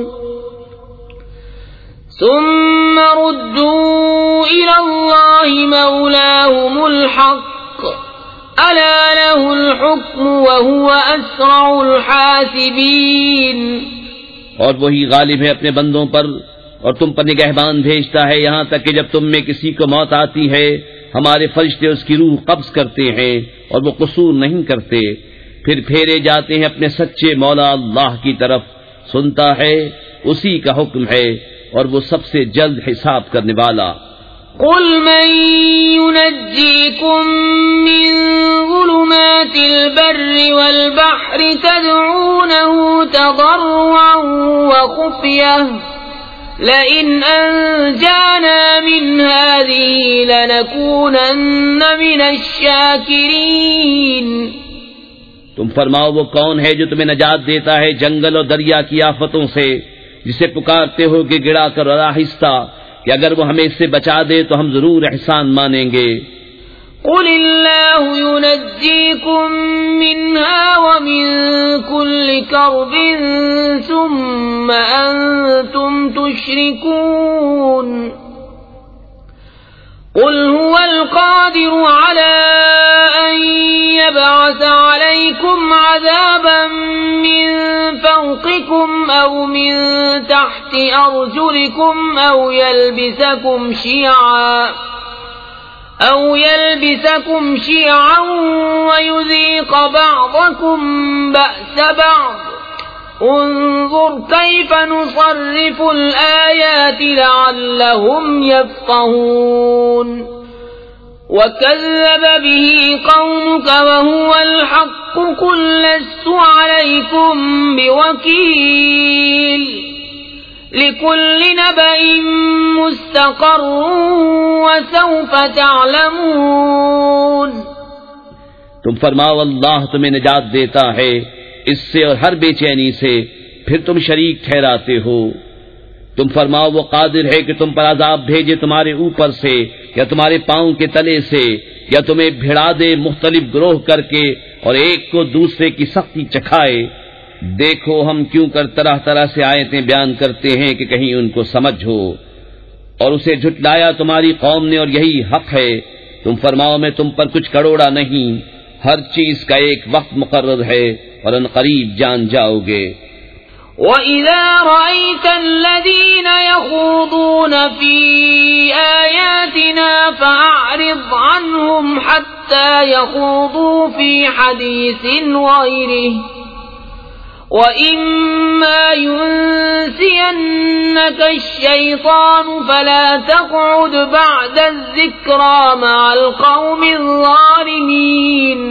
ثُمَّ رُدُّوا إِلَى اللَّهِ مَوْلَاهُمُ الْحَقِّ أَلَا لَهُ الْحُكْمُ وَهُوَ أَسْرَعُ الْحَاسِبِينَ۔ اور وہی غالب ہے اپنے بندوں پر، اور تم پر نگہبان بھیجتا ہے، یہاں تک کہ جب تم میں کسی کو موت آتی ہے ہمارے فرشتے اس کی روح قبض کرتے ہیں اور وہ قصور نہیں کرتے، پھر پھیرے جاتے ہیں اپنے سچے مولا اللہ کی طرف، سنتا ہے اسی کا حکم ہے، اور وہ سب سے جلد حساب کرنے والا۔ قُلْ مَن يُنَجِّيكُم مِّن ظُلُمَاتِ الْبَرِّ وَالْبَحْرِ تَدْعُونَهُ تَضَرُّعًا وَخُفْيَةً لَئِنْ أَنْجَانَا مِنْ هَٰذِهِ لَنَكُونَنَّ مِنَ الشَّاكِرِينَ۔ تم فرماؤ وہ کون ہے جو تمہیں نجات دیتا ہے جنگل اور دریا کی آفتوں سے، جسے پکارتے ہو کہ گڑا کر اور آہستہ، کہ اگر وہ ہمیں اس سے بچا دے تو ہم ضرور احسان مانیں گے۔ قُلِ اللَّهُ يُنَجِّيكُم مِّنْهَا وَمِن كُلِّ كَرْبٍ ثُمَّ أَنتُمْ تُشْرِكُونَ قُلْ هُوَ الْقَادِرُ عَلَىٰ أَن يَبْعَثَ عَلَيْكُمْ عَذَابًا مِّن فَوْقِكُمْ أَوْ مِن تَحْتِ أَرْجُلِكُمْ أَوْ يَلْبِسَكُمْ شِيَعًا أَوْ يَلْبِسَكُمْ شِيَعًا وَيُذِيقَ بَعْضَكُمْ بَأْسَ بَعْضٍ انظُرْ كَيْفَ نُصَرِّفُ الْآيَاتِ لَعَلَّهُمْ يَفْقَهُونَ وَكَذَّبَ بِهِ قَوْمُكَ وَهُوَ الْحَقُّ قُل لَّسْتُ عَلَيْكُمْ بِوَكِيلٍ لِكُلِّ نَبَإٍ مُسْتَقَرٌّ وَسَوْفَ تَعْلَمُونَ۔ تم فرماؤ اللہ تمہیں نجات دیتا ہے اس سے اور ہر بے چینی سے، پھر تم شریک ٹھہراتے ہو۔ تم فرماؤ وہ قادر ہے کہ تم پر عذاب بھیجے تمہارے اوپر سے یا تمہارے پاؤں کے تلے سے، یا تمہیں بھڑا دے مختلف گروہ کر کے اور ایک کو دوسرے کی سختی چکھائے۔ دیکھو ہم کیوں کر طرح طرح سے آیتیں بیان کرتے ہیں کہ کہیں ان کو سمجھ ہو، اور اسے جھٹلایا تمہاری قوم نے اور یہی حق ہے۔ تم فرماؤ میں تم پر کچھ کروڑا نہیں، ہر چیز کا ایک وقت مقرر ہے اور ان قریب جان جاؤ گے۔ وَإِذَا رَأَيْتَ الَّذِينَ يَخُوضُونَ فِي آيَاتِنَا فَأَعْرِضْ عَنْهُمْ حَتَّى يَخُوضُوا فِي حَدِيثٍ غَيْرِهِ وَإِمَّا يُنسِيَنَّكَ ينسينك الشيطان فلا تقعد بعد الذكرى مع القوم الظالمين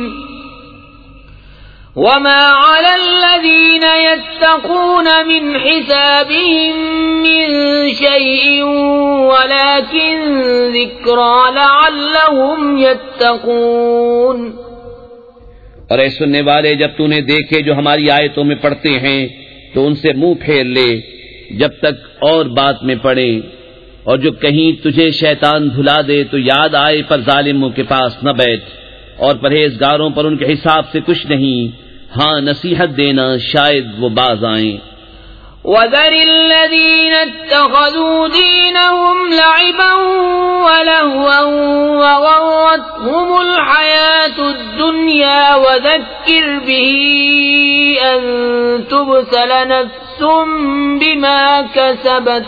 وما على الذين يتقون من حسابهم من شيء ولكن ذكرى لعلهم يتقون۔ اور اے سننے والے، جب تو نے دیکھے جو ہماری آیتوں میں پڑھتے ہیں تو ان سے منہ پھیر لے جب تک اور بات میں پڑھیں، اور جو کہیں تجھے شیطان بھلا دے تو یاد آئے پر ظالموں کے پاس نہ بیٹھ، اور پرہیزگاروں پر ان کے حساب سے کچھ نہیں، ہاں نصیحت دینا شاید وہ باز آئیں۔ وَذَرِ الَّذِينَ اتَّخَذُوا دِينَهُمْ لَعِبًا وَلَهْوًا وَغَرَّتْهُمُ الْحَيَاةُ الدُّنْيَا وَذَكِّرْ بِهِ أَن تُبْسَلَ نَفْسٌ بِمَا كَسَبَتْ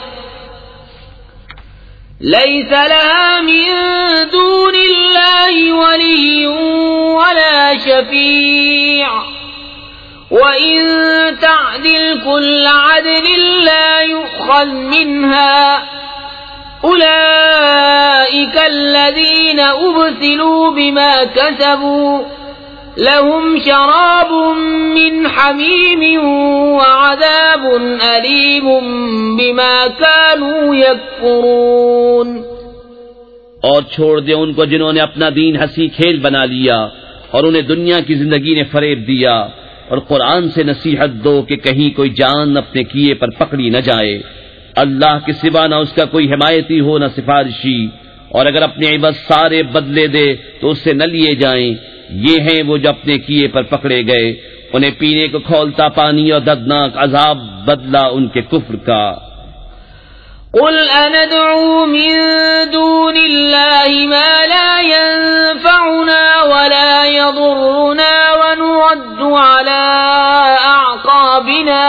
لَيْسَ لَهَا مِن دُونِ اللَّهِ وَلِيٌّ وَلَا شَفِيعٌ وَإِن تَعْدِلْ كُلَّ عَدْلٍ لَّا يُؤْخَذْ مِنْهَا أُولَئِكَ الَّذِينَ أُبْسِلُوا بِمَا كَسَبُوا لَهُمْ شَرَابٌ مِّنْ حَمِيمٍ وَعَذَابٌ أَلِيمٌ بِمَا كَانُوا يَكْفُرُونَ۔ اور چھوڑ دے ان کو جنہوں نے اپنا دین ہنسی کھیل بنا لیا اور انہیں دنیا کی زندگی نے فریب دیا، اور قرآن سے نصیحت دو کہ کہیں کوئی جان اپنے کیے پر پکڑی نہ جائے، اللہ کے سوا نہ اس کا کوئی حمایتی ہو نہ سفارشی، اور اگر اپنے عوض سارے بدلے دے تو اس سے نہ لیے جائیں۔ یہ ہیں وہ جو اپنے کیے پر پکڑے گئے، انہیں پینے کو کھولتا پانی اور دردناک عذاب بدلہ ان کے کفر کا۔ قل أندعو من دون الله ما لا ينفعنا ولا يضرنا ونرد على أعقابنا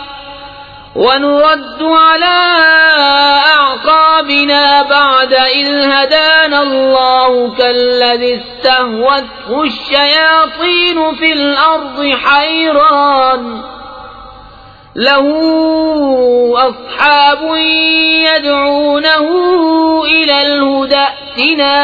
ونرد على أعقابنا بعد إذ هدانا الله كالذي استهوته الشياطين في الأرض حيران له أصحاب يدعونه إلى الهدى ائتنا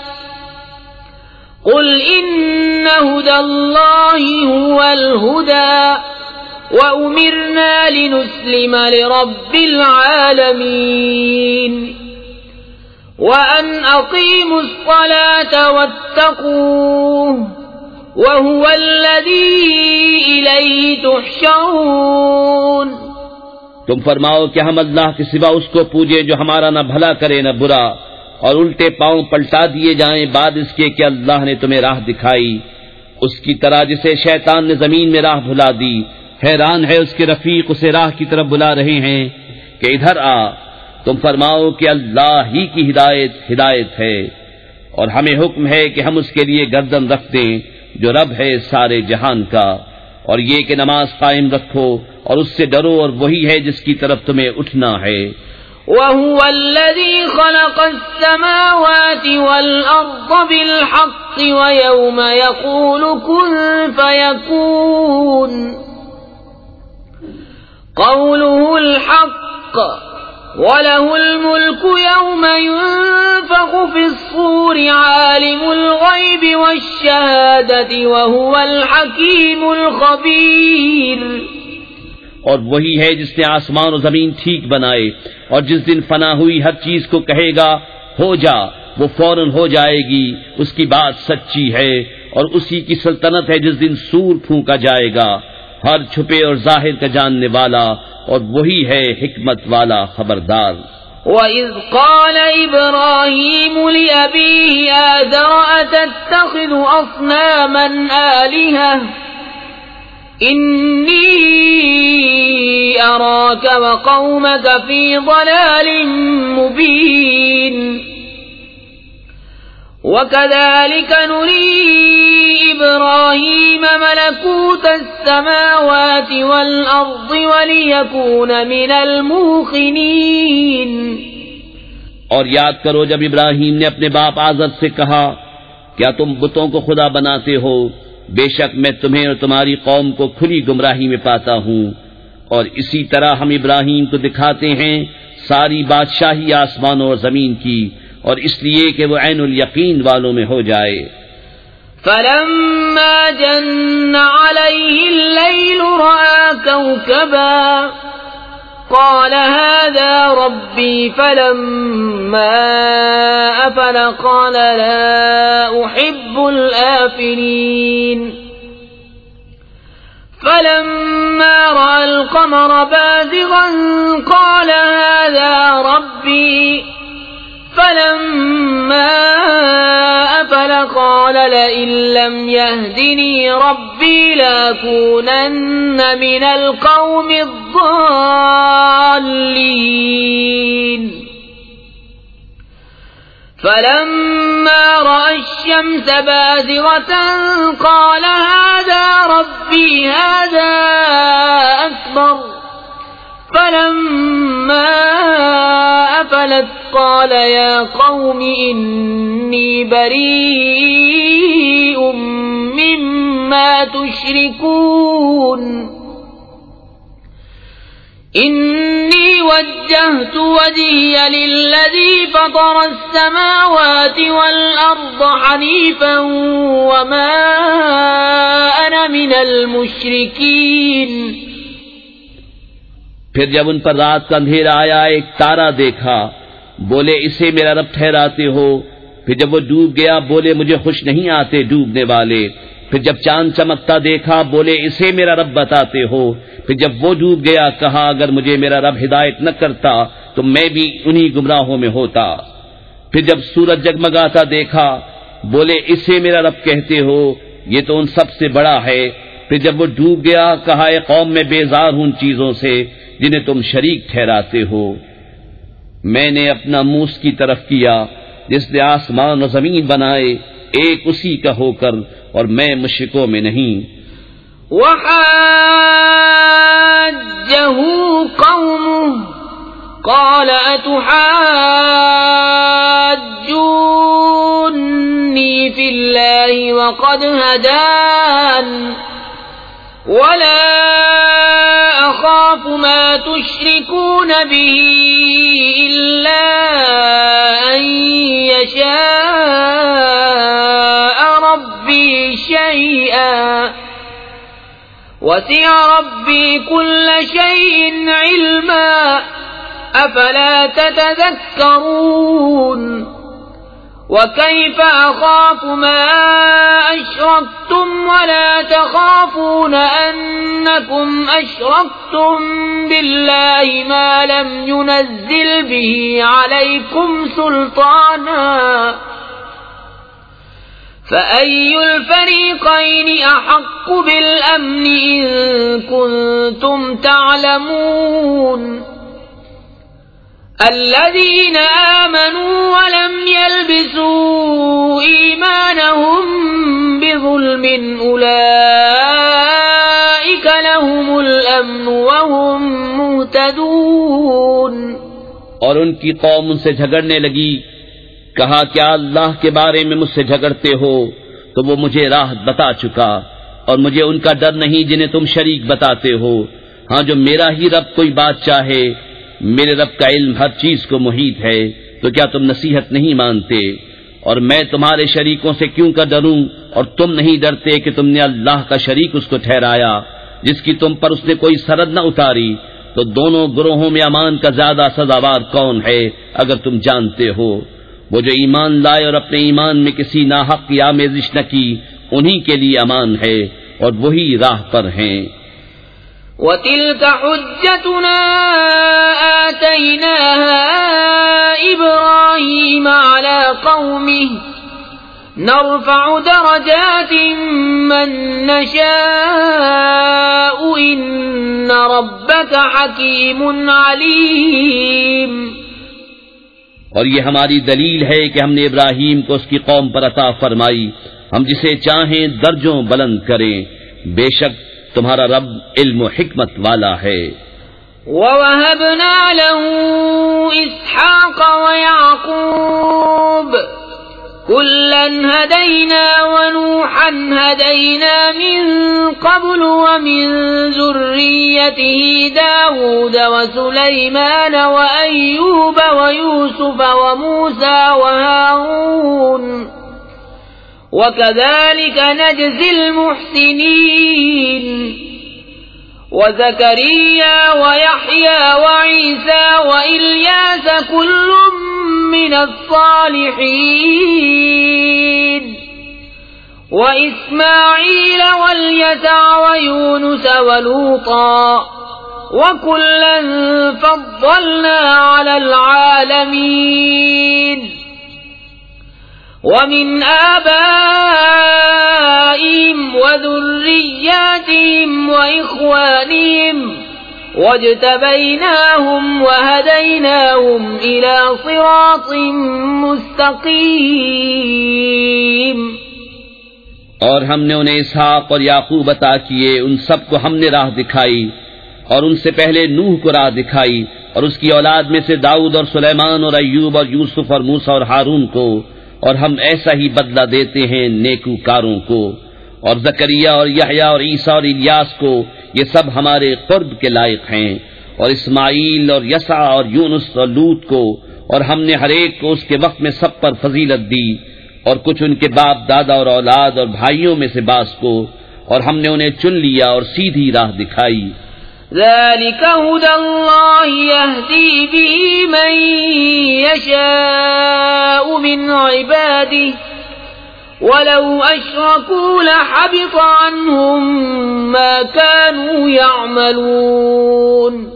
قل إن هدى الله هو الهدى وأمرنا لنسلم لرب العالمين وأن أقيموا الصلاة واتقوه وَهُوَ الَّذِي إِلَيْهِ تُحْشَرُونَ۔ تم فرماؤ کہ ہم اللہ کے سوا اس کو پوجے جو ہمارا نہ بھلا کرے نہ برا، اور الٹے پاؤں پلٹا دیے جائیں بعد اس کے کہ اللہ نے تمہیں راہ دکھائی، اس کی طرح جسے شیطان نے زمین میں راہ بھلا دی، حیران ہے اس کے رفیق اسے راہ کی طرف بلا رہے ہیں کہ ادھر آ۔ تم فرماؤ کہ اللہ ہی کی ہدایت ہدایت ہے، اور ہمیں حکم ہے کہ ہم اس کے لیے گردن رکھ دیں جو رب ہے سارے جہان کا، اور یہ کہ نماز قائم رکھو اور اس سے ڈرو، اور وہی ہے جس کی طرف تمہیں اٹھنا ہے۔ وَهُوَ الَّذِي خَلَقَ السَّمَاوَاتِ وَالْأَرْضَ بِالْحَقِّ وَيَوْمَ يَقُولُ كُن فَيَكُونُ قَوْلُهُ الْحَقُّ وَلَهُ الْمُلْكُ يَوْمَ يُنفَخُ فِي الصُّورِ عَالِمُ الْغَيْبِ وَالشَّهَادَةِ وَهُوَ الْحَكِيمُ الْخَبِيرُ۔ اور وہی ہے جس نے آسمان و زمین ٹھیک بنائے، اور جس دن فنا ہوئی ہر چیز کو کہے گا ہو جا، وہ فوراً ہو جائے گی، اس کی بات سچی ہے، اور اسی کی سلطنت ہے جس دن سور پھونکا جائے گا، ہر چھپے اور ظاہر کا جاننے والا، اور وہی ہے حکمت والا خبردار۔ وَإِذْ قَالَ إِبْرَاهِيمُ لِأَبِيهِ آزَرَ أَتَتَّخِذُ أَصْنَامًا آلِهَةً إِنِّي أَرَاكَ وَقَوْمَكَ فِي ضَلَالٍ مُبِينٍ وَكَذَلِكَ نُرِي إِبْرَاهِيمَ مَلَكُوتَ السَّمَاوَاتِ وَالْأَرْضِ وَلِيَكُونَ مِنَ الْمُوقِنِينَ۔ اور یاد کرو جب ابراہیم نے اپنے باپ آزر سے کہا کیا تم بتوں کو خدا بناتے ہو، بے شک میں تمہیں اور تمہاری قوم کو کھلی گمراہی میں پاتا ہوں۔ اور اسی طرح ہم ابراہیم کو دکھاتے ہیں ساری بادشاہی آسمانوں اور زمین کی، اور اس لیے کہ وہ عین الیقین والوں میں ہو جائے۔ فلما جن عليه الليل رأى كوكبا قال هذا ربي فلما أفل قال لا أحب الآفلين فلما رأى القمر بازغا قال هذا ربي فلما أفل قال لئن لم يهدني ربي لأكونن من القوم الضالين فلما رأى الشمس بازغة قال هذا ربي هذا أكبر فلما أفلت قال يا قوم إني بريء مما تشركون إني وجهت وجهي للذي فطر السماوات والأرض حنيفا وما أنا من المشركين۔ پھر جب ان پر رات کا اندھیرا آیا ایک تارا دیکھا، بولے اسے میرا رب ٹھہراتے ہو۔ پھر جب وہ ڈوب گیا بولے مجھے خوش نہیں آتے ڈوبنے والے۔ پھر جب چاند چمکتا دیکھا بولے اسے میرا رب بتاتے ہو۔ پھر جب وہ ڈوب گیا کہا اگر مجھے میرا رب ہدایت نہ کرتا تو میں بھی انہی گمراہوں میں ہوتا۔ پھر جب سورج جگمگاتا دیکھا بولے اسے میرا رب کہتے ہو، یہ تو ان سب سے بڑا ہے۔ پھر جب وہ ڈوب گیا کہا اے قوم میں بیزار ہوں ان چیزوں سے جنہیں تم شریک ٹھہراتے ہو۔ میں نے اپنا منہ اس کی طرف کیا جس نے آسمان و زمین بنائے ایک اسی کا ہو کر، اور میں مشرکوں میں نہیں۔ وحاجه قومه قال أتحاجوني في الله وقد هدان ولا أخاف ما تشركون به إلا أن يشاء ربي شيئا وسع ربي كل شيء علما أفلا تتذكرون وكيف أخاف ما أشركتم ولا تخافون أنكم أشركتم بالله ما لم ينزل به عليكم سلطانا فأي الفريقين أحق بالأمن إن كنتم تعلمون الذين آمنوا ولم يلبسوا إيمانهم بظلم أولئك لهم الأمن وهم مهتدون۔ اور ان کی قوم ان سے جھگڑنے لگی، کہا کیا اللہ کے بارے میں مجھ سے جھگڑتے ہو؟ تو وہ مجھے راہ بتا چکا، اور مجھے ان کا ڈر نہیں جنہیں تم شریک بتاتے ہو۔ ہاں جو میرا ہی رب کوئی بات چاہے، میرے رب کا علم ہر چیز کو محیط ہے، تو کیا تم نصیحت نہیں مانتے؟ اور میں تمہارے شریکوں سے کیوں کر ڈروں، اور تم نہیں ڈرتے کہ تم نے اللہ کا شریک اس کو ٹھہرایا جس کی تم پر اس نے کوئی سرحد نہ اتاری۔ تو دونوں گروہوں میں امان کا زیادہ سزاوار کون ہے اگر تم جانتے ہو؟ وہ جو ایمان لائے اور اپنے ایمان میں کسی ناحق کی آمیزش نہ کی، انہی کے لیے امان ہے اور وہی راہ پر ہیں۔ وَتِلْكَ حُجَّتُنَا آتَيْنَاهَا إِبْرَاهِيمَ عَلَى قَوْمِهِ نَرْفَعُ دَرَجَاتٍ مَّن نَّشَاءُ إِنَّ رَبَّكَ حَكِيمٌ عَلِيمٌ۔ اور یہ ہماری دلیل ہے کہ ہم نے ابراہیم کو اس کی قوم پر عطا فرمائی، ہم جسے چاہیں درجوں بلند کریں، بے شک تمہارا رب علم و حکمت والا ہے۔ وَوَهَبْنَا لَهُ إِسْحَاقَ وَيَعْقُوبَ كلا هدينا ونوحا هدينا من قبل ومن ذريته داود وسليمان وأيوب ويوسف وموسى وهارون وكذلك نجزي المحسنين وزكريا ويحيى وعيسى وإلياس كل من الصالحين وإسماعيل واليسع ويونس ولوطا وكلا فضلنا على العالمين ومن آبائهم وذرياتهم وإخوانهم واجتبيناهم وهديناهم إلى صراط مستقيم. اور ہم نے انہیں اسحاق اور یعقوب عطا کیے، ان سب کو ہم نے راہ دکھائی، اور ان سے پہلے نوح کو راہ دکھائی، اور اس کی اولاد میں سے داؤد اور سلیمان اور ایوب اور یوسف اور موسیٰ اور ہارون کو، اور ہم ایسا ہی بدلہ دیتے ہیں نیکوکاروں کو. اور زکریا اور یحییٰ اور عیسیٰ اور الیاس کو، یہ سب ہمارے قرب کے لائق ہیں. اور اسماعیل اور یسع اور یونس اور لوط کو، اور ہم نے ہر ایک کو اس کے وقت میں سب پر فضیلت دی، اور کچھ ان کے باپ دادا اور اولاد اور بھائیوں میں سے بعض کو، اور ہم نے انہیں چن لیا اور سیدھی راہ دکھائی. ذلك هدى الله يهدي به من يشاء من عباده ولو أشركوا لحبط عنهم ما كانوا يعملون.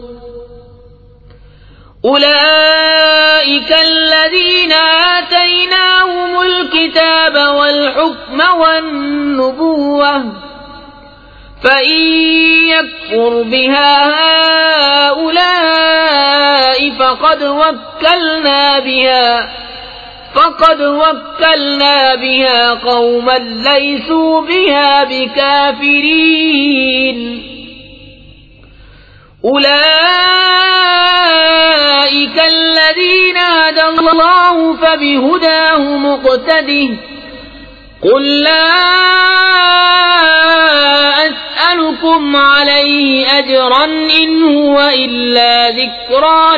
أولئك الذين آتيناهم الكتاب والحكم والنبوة فإن يكفر بها هؤلاء فقد وكلنا بها فقد وكلنا بها قوما ليسوا بها بكافرين. أولئك الذين هدى الله فبهداه مقتده قل لا أسألكم عليه أجرا إن هو إلا ذكرى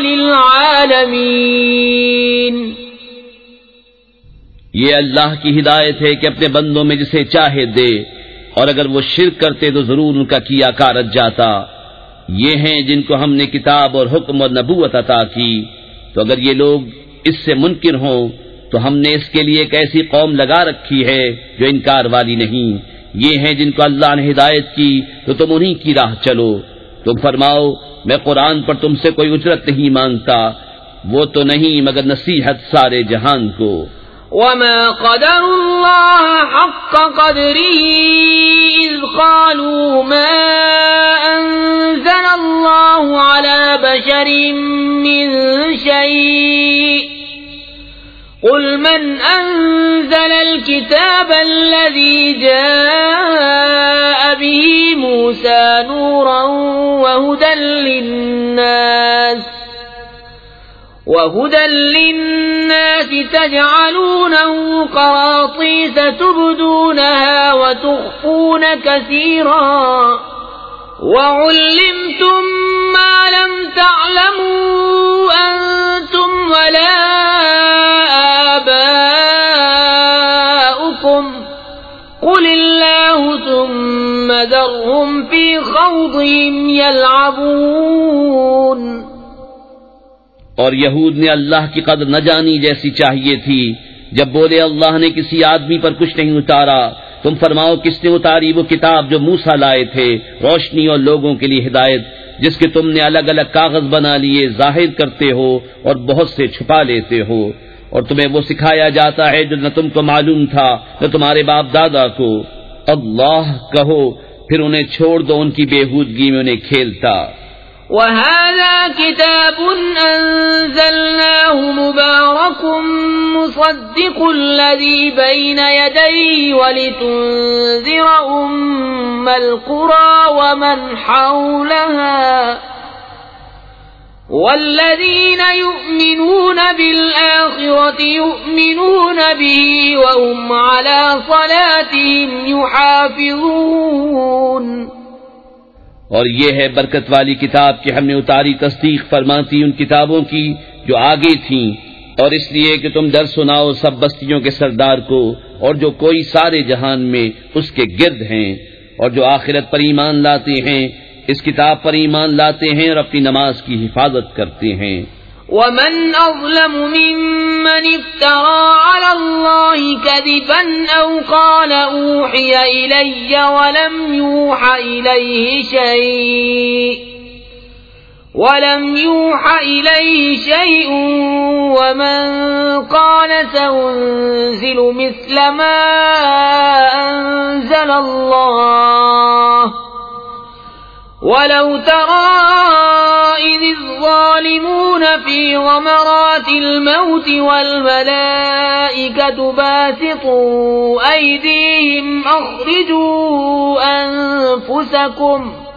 للعالمين. یہ اللہ کی ہدایت ہے کہ اپنے بندوں میں جسے چاہے دے، اور اگر وہ شرک کرتے تو ضرور ان کا کیا کارت جاتا. یہ ہیں جن کو ہم نے کتاب اور حکم اور نبوت عطا کی، تو اگر یہ لوگ اس سے منکر ہوں تو ہم نے اس کے لیے ایک ایسی قوم لگا رکھی ہے جو انکار والی نہیں. یہ ہیں جن کو اللہ نے ہدایت کی تو تم انہی کی راہ چلو. تم فرماؤ میں قرآن پر تم سے کوئی اجرت نہیں مانگتا، وہ تو نہیں مگر نصیحت سارے جہان کو. وما قدر الله حق قدره إذ قالوا ما أنزل الله على بشر من شيء قل من أنزل الكتاب الذي جاء به موسى نورا وهدى للناس وهدى للناس تجعلونه قراطيس تبدونها وتخفون كثيرا وعلمتم ما لم تعلموا أنتم ولا آباؤكم قل الله ثم ذرهم في خوضهم يلعبون. اور یہود نے اللہ کی قدر نہ جانی جیسی چاہیے تھی جب بولے اللہ نے کسی آدمی پر کچھ نہیں اتارا. تم فرماؤ کس نے اتاری وہ کتاب جو موسیٰ لائے تھے، روشنی اور لوگوں کے لیے ہدایت، جس کے تم نے الگ الگ کاغذ بنا لیے، ظاہر کرتے ہو اور بہت سے چھپا لیتے ہو. اور تمہیں وہ سکھایا جاتا ہے جو نہ تم کو معلوم تھا نہ تمہارے باپ دادا کو. اللہ کہو پھر انہیں چھوڑ دو ان کی بےہودگی میں انہیں کھیلتا. وَهَذَا كِتَابٌ أَنزَلْنَاهُ مُبَارَكٌ مُصَدِّقُ الَّذِي بَيْنَ يَدَيْهِ وَلِتُنذِرَ أُمَّ الْقُرَى وَمَنْ حَوْلَهَا والذين يؤمنون بالآخرة يؤمنون به وهم على صلاتهم يحافظون. اور یہ ہے برکت والی کتاب کہ ہم نے اتاری تصدیق فرماتی ان کتابوں کی جو آگے تھیں، اور اس لیے کہ تم ڈر سناؤ سب بستیوں کے سردار کو اور جو کوئی سارے جہان میں اس کے گرد ہیں، اور جو آخرت پر ایمان لاتے ہیں، اس کتاب پر ایمان لاتے ہیں اور اپنی نماز کی حفاظت کرتے ہیں. ومن أظلم ممن افترى على الله كذبا أو قال أوحي إلي ولم يوحى إليه شيء ولم يوحى إليه شيء ومن قال سأنزل مثل ما أنزل الله ولو ترى إذ الظالمون في غمرات الموت والملائكة باسطوا أيديهم أخرجوا أنفسكم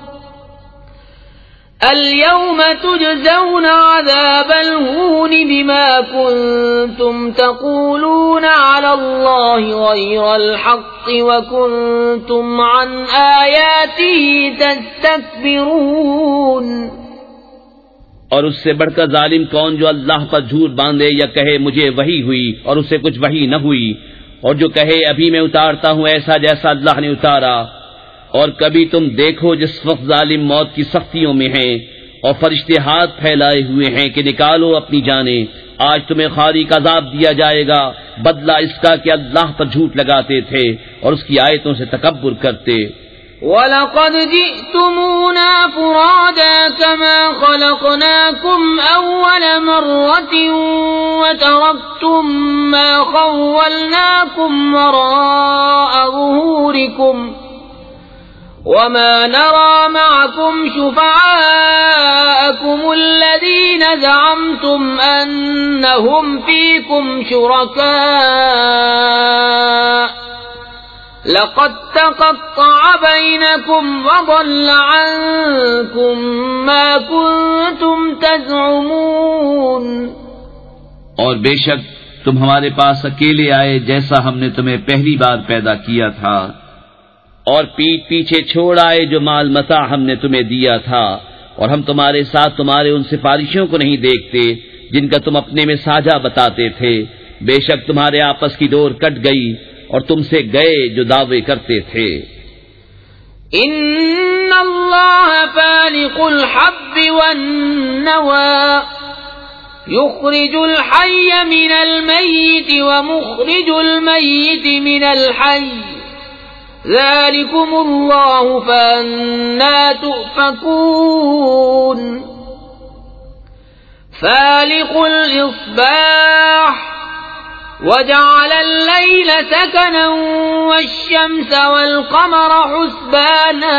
اليوم تجزون عذاب الهون بما كنتم تقولون على الله غير الحق وكنتم عن آياته تستكبرون. اور اس سے بڑھ کر ظالم کون جو اللہ پر جھوٹ باندھے یا کہے مجھے وحی ہوئی اور اسے کچھ وحی نہ ہوئی، اور جو کہے ابھی میں اتارتا ہوں ایسا جیسا اللہ نے اتارا. اور کبھی تم دیکھو جس وقت ظالم موت کی سختیوں میں ہیں اور فرشتے ہاتھ پھیلائے ہوئے ہیں کہ نکالو اپنی جانیں، آج تمہیں خاری کا عذاب دیا جائے گا، بدلہ اس کا کہ اللہ پر جھوٹ لگاتے تھے اور اس کی آیتوں سے تکبر کرتے. وَلَقَدْ جِئْتُمُونَا فُرَادَى كَمَا خَلَقْنَاكُمْ أَوَّلَ مَرَّةٍ وَتَرَكْتُم مَّا خَوَّلْنَاكُمْ وَرَاءَ ظُهُورِكُمْ وَمَا نَرَى مَعَكُمْ شُفَعَاءَكُمُ الَّذِينَ زَعَمْتُمْ أَنَّهُمْ فِيكُمْ شُرَكَاءُ لَقَدْ تَقَطَّعَ بَيْنَكُمْ وَضَلَّ عَنكُمْ مَا كُنتُمْ تَزْعُمُونَ. اور بے شک تم ہمارے پاس اکیلے آئے جیسا ہم نے تمہیں پہلی بار پیدا کیا تھا، اور پیٹ پیچھے چھوڑ آئے جو مال متاع ہم نے تمہیں دیا تھا، اور ہم تمہارے ساتھ تمہارے ان سفارشوں کو نہیں دیکھتے جن کا تم اپنے میں ساجھا بتاتے تھے. بے شک تمہارے آپس کی ڈور کٹ گئی اور تم سے گئے جو دعوے کرتے تھے. ان اللہ فالق الحب والنوى يخرج الحي من الميت ومخرج الميت من الحي ذلكم الله فأنا تؤفكون. فالق الإصباح وجعل الليل سكنا والشمس والقمر حسبانا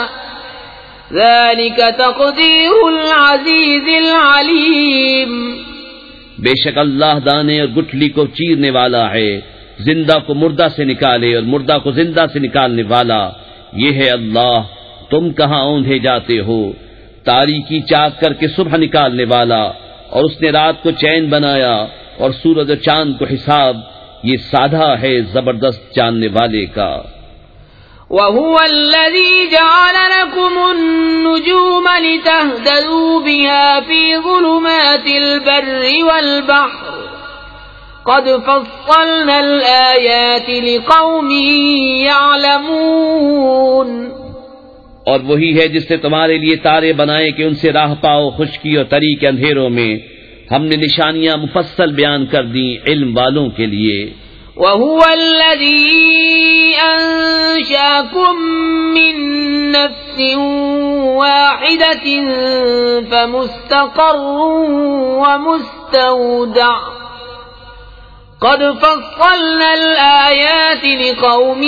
ذلك تقدير العزيز العليم. بے شک اللہ دانے اور گٹھلی کو چیرنے والا ہے، زندہ کو مردہ سے نکالے اور مردہ کو زندہ سے نکالنے والا. یہ ہے اللہ، تم کہاں اوندھے جاتے ہو. تاریکی چاک کر کے صبح نکالنے والا، اور اس نے رات کو چین بنایا اور سورج و چاند کو حساب. یہ سادہ ہے زبردست جاننے والے کا. وَهُوَ الَّذِي جَعَلَ لَكُمُ النُّجُومَ لِتَهْتَدُوا بِهَا فِي ظُلُمَاتِ الْبَرِّ وَالْبَحْرِ قَدْ فَصَّلْنَا الْآيَاتِ لِقَوْمٍ يَعْلَمُونَ. اور وہی ہے جس نے تمہارے لیے تارے بنائے کہ ان سے راہ پاؤ خشکی اور تری کے اندھیروں میں. ہم نے نشانیاں مفصل بیان کر دیں علم والوں کے لیے. وَهُوَ الَّذِي أَنشَأَكُم مِّن نَّفْسٍ وَاحِدَةٍ فَمُسْتَقَرٌّ وَمُسْتَوْدَعٌ قَدْ فَصَّلْنَا الْآيَاتِ لِقَوْمٍ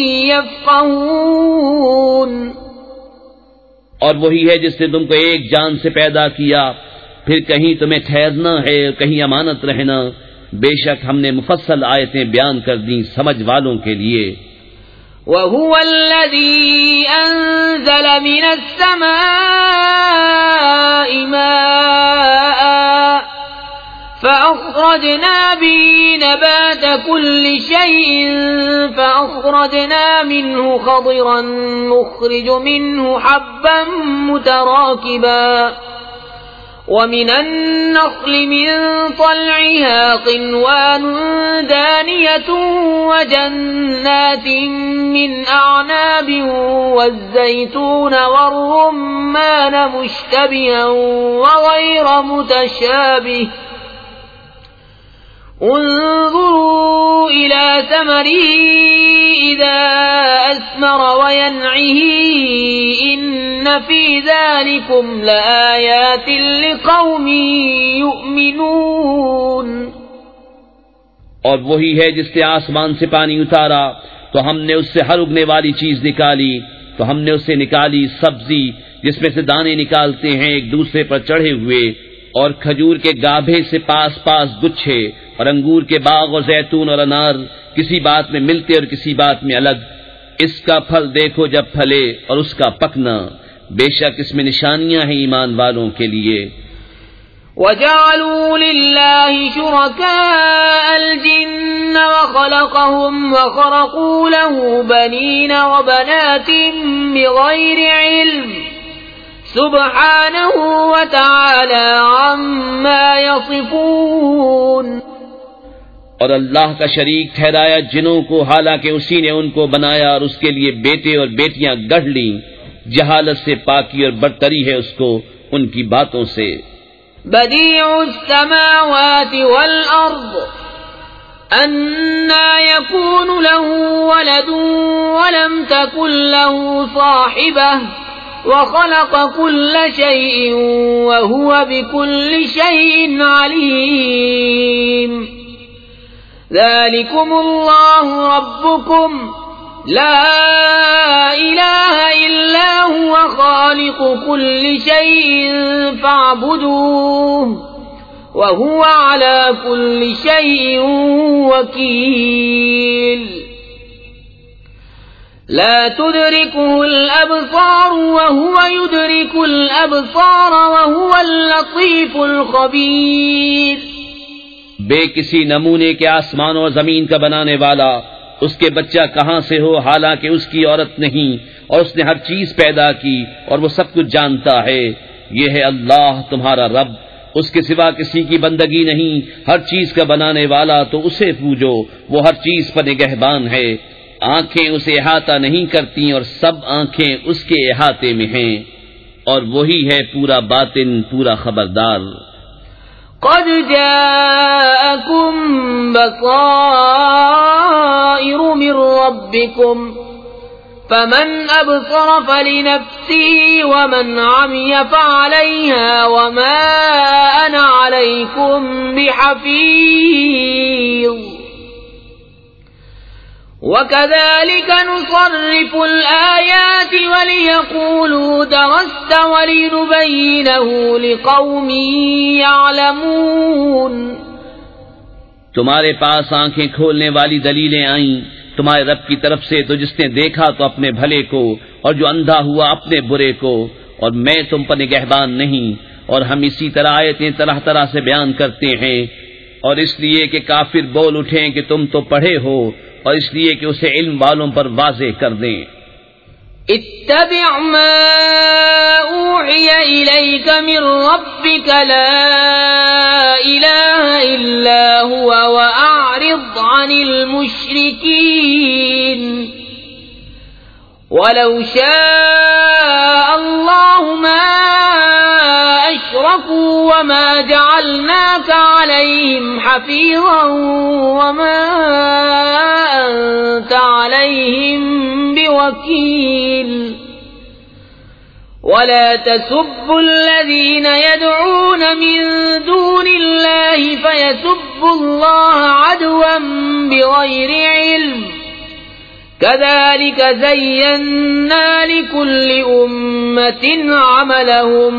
يَفْقَهُونَ. اور وہی ہے جس نے تم کو ایک جان سے پیدا کیا، پھر کہیں تمہیں ٹھہرنا ہے اور کہیں امانت رہنا. بے شک ہم نے مفصل آیتیں بیان کر دیں سمجھ والوں کے لیے. وهو الذي أنزل من السماء ماء فأخرجنا به نبات كل شيء فأخرجنا منه خضرا نخرج منه حبا متراكبا ومن النخل من طلعها قنوان دانية وجنات من أعناب والزيتون والرمان مشتبها وغير متشابه انظروا إلى ثمره إذا أثمر وينعه إن في ذلكم لآيات لقوم يؤمنون. اور وہی ہے جس نے آسمان سے پانی اتارا تو ہم نے اس سے ہر اگنے والی چیز نکالی، تو ہم نے اس سے نکالی سبزی جس میں سے دانے نکالتے ہیں ایک دوسرے پر چڑھے ہوئے، اور کھجور کے گابھے سے پاس پاس گچھے، اور انگور کے باغ اور زیتون اور انار کسی بات میں ملتے اور کسی بات میں الگ. اس کا پھل دیکھو جب پھلے اور اس کا پکنا، بے شک اس میں نشانیاں ہیں ایمان والوں کے لیے. وَجَعَلُوا لِلَّهِ شُرَكَاءَ الْجِنَّ وَخَلَقَهُمْ وَخَرَقُوا لَهُ بَنِينَ وَبَنَاتٍ بِغَيْرِ عِلْمٍ سُبْحَانَهُ وَتَعَالَى عَمَّا يَصِفُونَ. اور اللہ کا شریک ٹھہرایا جنوں کو، حالانکہ اسی نے ان کو بنایا اور اس کے لیے بیٹے اور بیٹیاں گڑھ لیں. جہالت سے پاکی اور برتری ہے اس کو ان کی باتوں سے. بدیع السماوات والارض أَنَّى يَكُونُ لَهُ وَلَدٌ وَلَمْ تَكُنْ لَهُ صَاحِبَةٌ وَخَلَقَ كُلَّ شَيْءٍ وَهُوَ بِكُلِّ شَيْءٍ عَلِيمٌ. ذَلِكُمُ اللَّهُ رَبُّكُمْ لَا إِلَهَ إِلَّا هُوَ خَالِقُ كُلِّ شَيْءٍ فَاعْبُدُوهُ وَهُوَ عَلَى كُلِّ شَيْءٍ وَكِيلٌ. لا تدركه الأبصار وهو يدرك الأبصار وهو اللطيف الخبير. بے کسی نمونے کے آسمان اور زمین کا بنانے والا، اس کے بچہ کہاں سے ہو حالانکہ اس کی عورت نہیں، اور اس نے ہر چیز پیدا کی اور وہ سب کچھ جانتا ہے. یہ ہے اللہ تمہارا رب، اس کے سوا کسی کی بندگی نہیں، ہر چیز کا بنانے والا، تو اسے پوجو، وہ ہر چیز پر نگہبان ہے. آنکھیں اسے احاطہ نہیں کرتی اور سب آنکھیں اس کے احاطے میں ہیں، اور وہی ہے پورا باطن، پورا خبردار. قد جاءكم بصائر من ربكم فمن أبصر فلنفسه ومن عمي فعليها وما أنا عليكم بحفيظ. وَكَذَلِكَ نُصَرِّفُ الْآيَاتِ وَلِيَقُولُوا دَرَسْتَ وَلِنُبَيِّنَهُ لِقَوْمٍ يَعْلَمُونَ. تمہارے پاس آنکھیں کھولنے والی دلیلیں آئیں تمہارے رب کی طرف سے، تو جس نے دیکھا تو اپنے بھلے کو، اور جو اندھا ہوا اپنے برے کو، اور میں تم پر نگہبان نہیں. اور ہم اسی طرح آیتیں طرح طرح سے بیان کرتے ہیں، اور اس لیے کہ کافر بول اٹھیں کہ تم تو پڑھے ہو، اور اس لیے کہ اسے علم والوں پر واضح کر دیں. اتبع ما اوحی الیک من ربک لا الہ الا هو واعرض عن المشرکین. ولو شاء اللہ ما اشرکوا وما جعلناک علیہم حفیظا وما انت علیہم بوکیل. ولا تسبوا الذين يدعون من دون الله فيسبوا الله عدوا بغير علم. كذلك زينا لكل أمة عملهم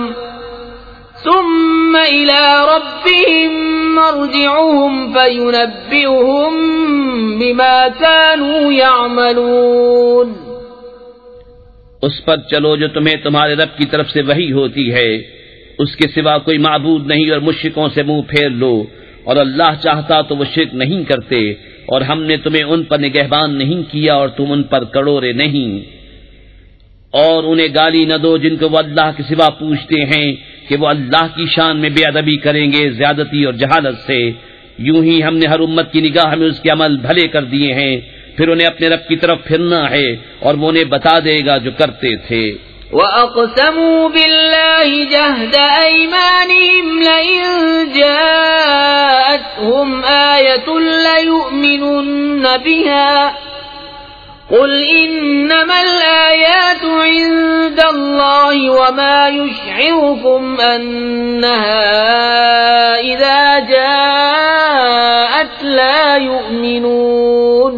ثم إلى ربهم مرجعهم فينبئهم بما كانوا يعملون اس پر چلو جو تمہیں تمہارے رب کی طرف سے وحی ہوتی ہے، اس کے سوا کوئی معبود نہیں، اور مشرکوں سے منہ پھیر لو، اور اللہ چاہتا تو وہ شرک نہیں کرتے، اور ہم نے تمہیں ان پر نگہبان نہیں کیا اور تم ان پر کڑورے نہیں۔ اور انہیں گالی نہ دو جن کو وہ اللہ کے سوا پوچھتے ہیں کہ وہ اللہ کی شان میں بے ادبی کریں گے زیادتی اور جہالت سے، یوں ہی ہم نے ہر امت کی نگاہ میں اس کے عمل بھلے کر دیے ہیں، پھر انہیں اپنے رب کی طرف پھرنا ہے اور وہ انہیں بتا دے گا جو کرتے تھے۔ وَأَقْسَمُوا بِاللَّهِ جَهْدَ أَيْمَانِهِمْ لَئِن جَاءَتْهُمْ آيَةٌ لَّيُؤْمِنُنَّ بِهَا قُلْ إِنَّمَا الْآيَاتُ عِندَ اللَّهِ وَمَا يُشْعِرُكُمْ أَنَّهَا إِذَا جَاءَتْ لَا يُؤْمِنُونَ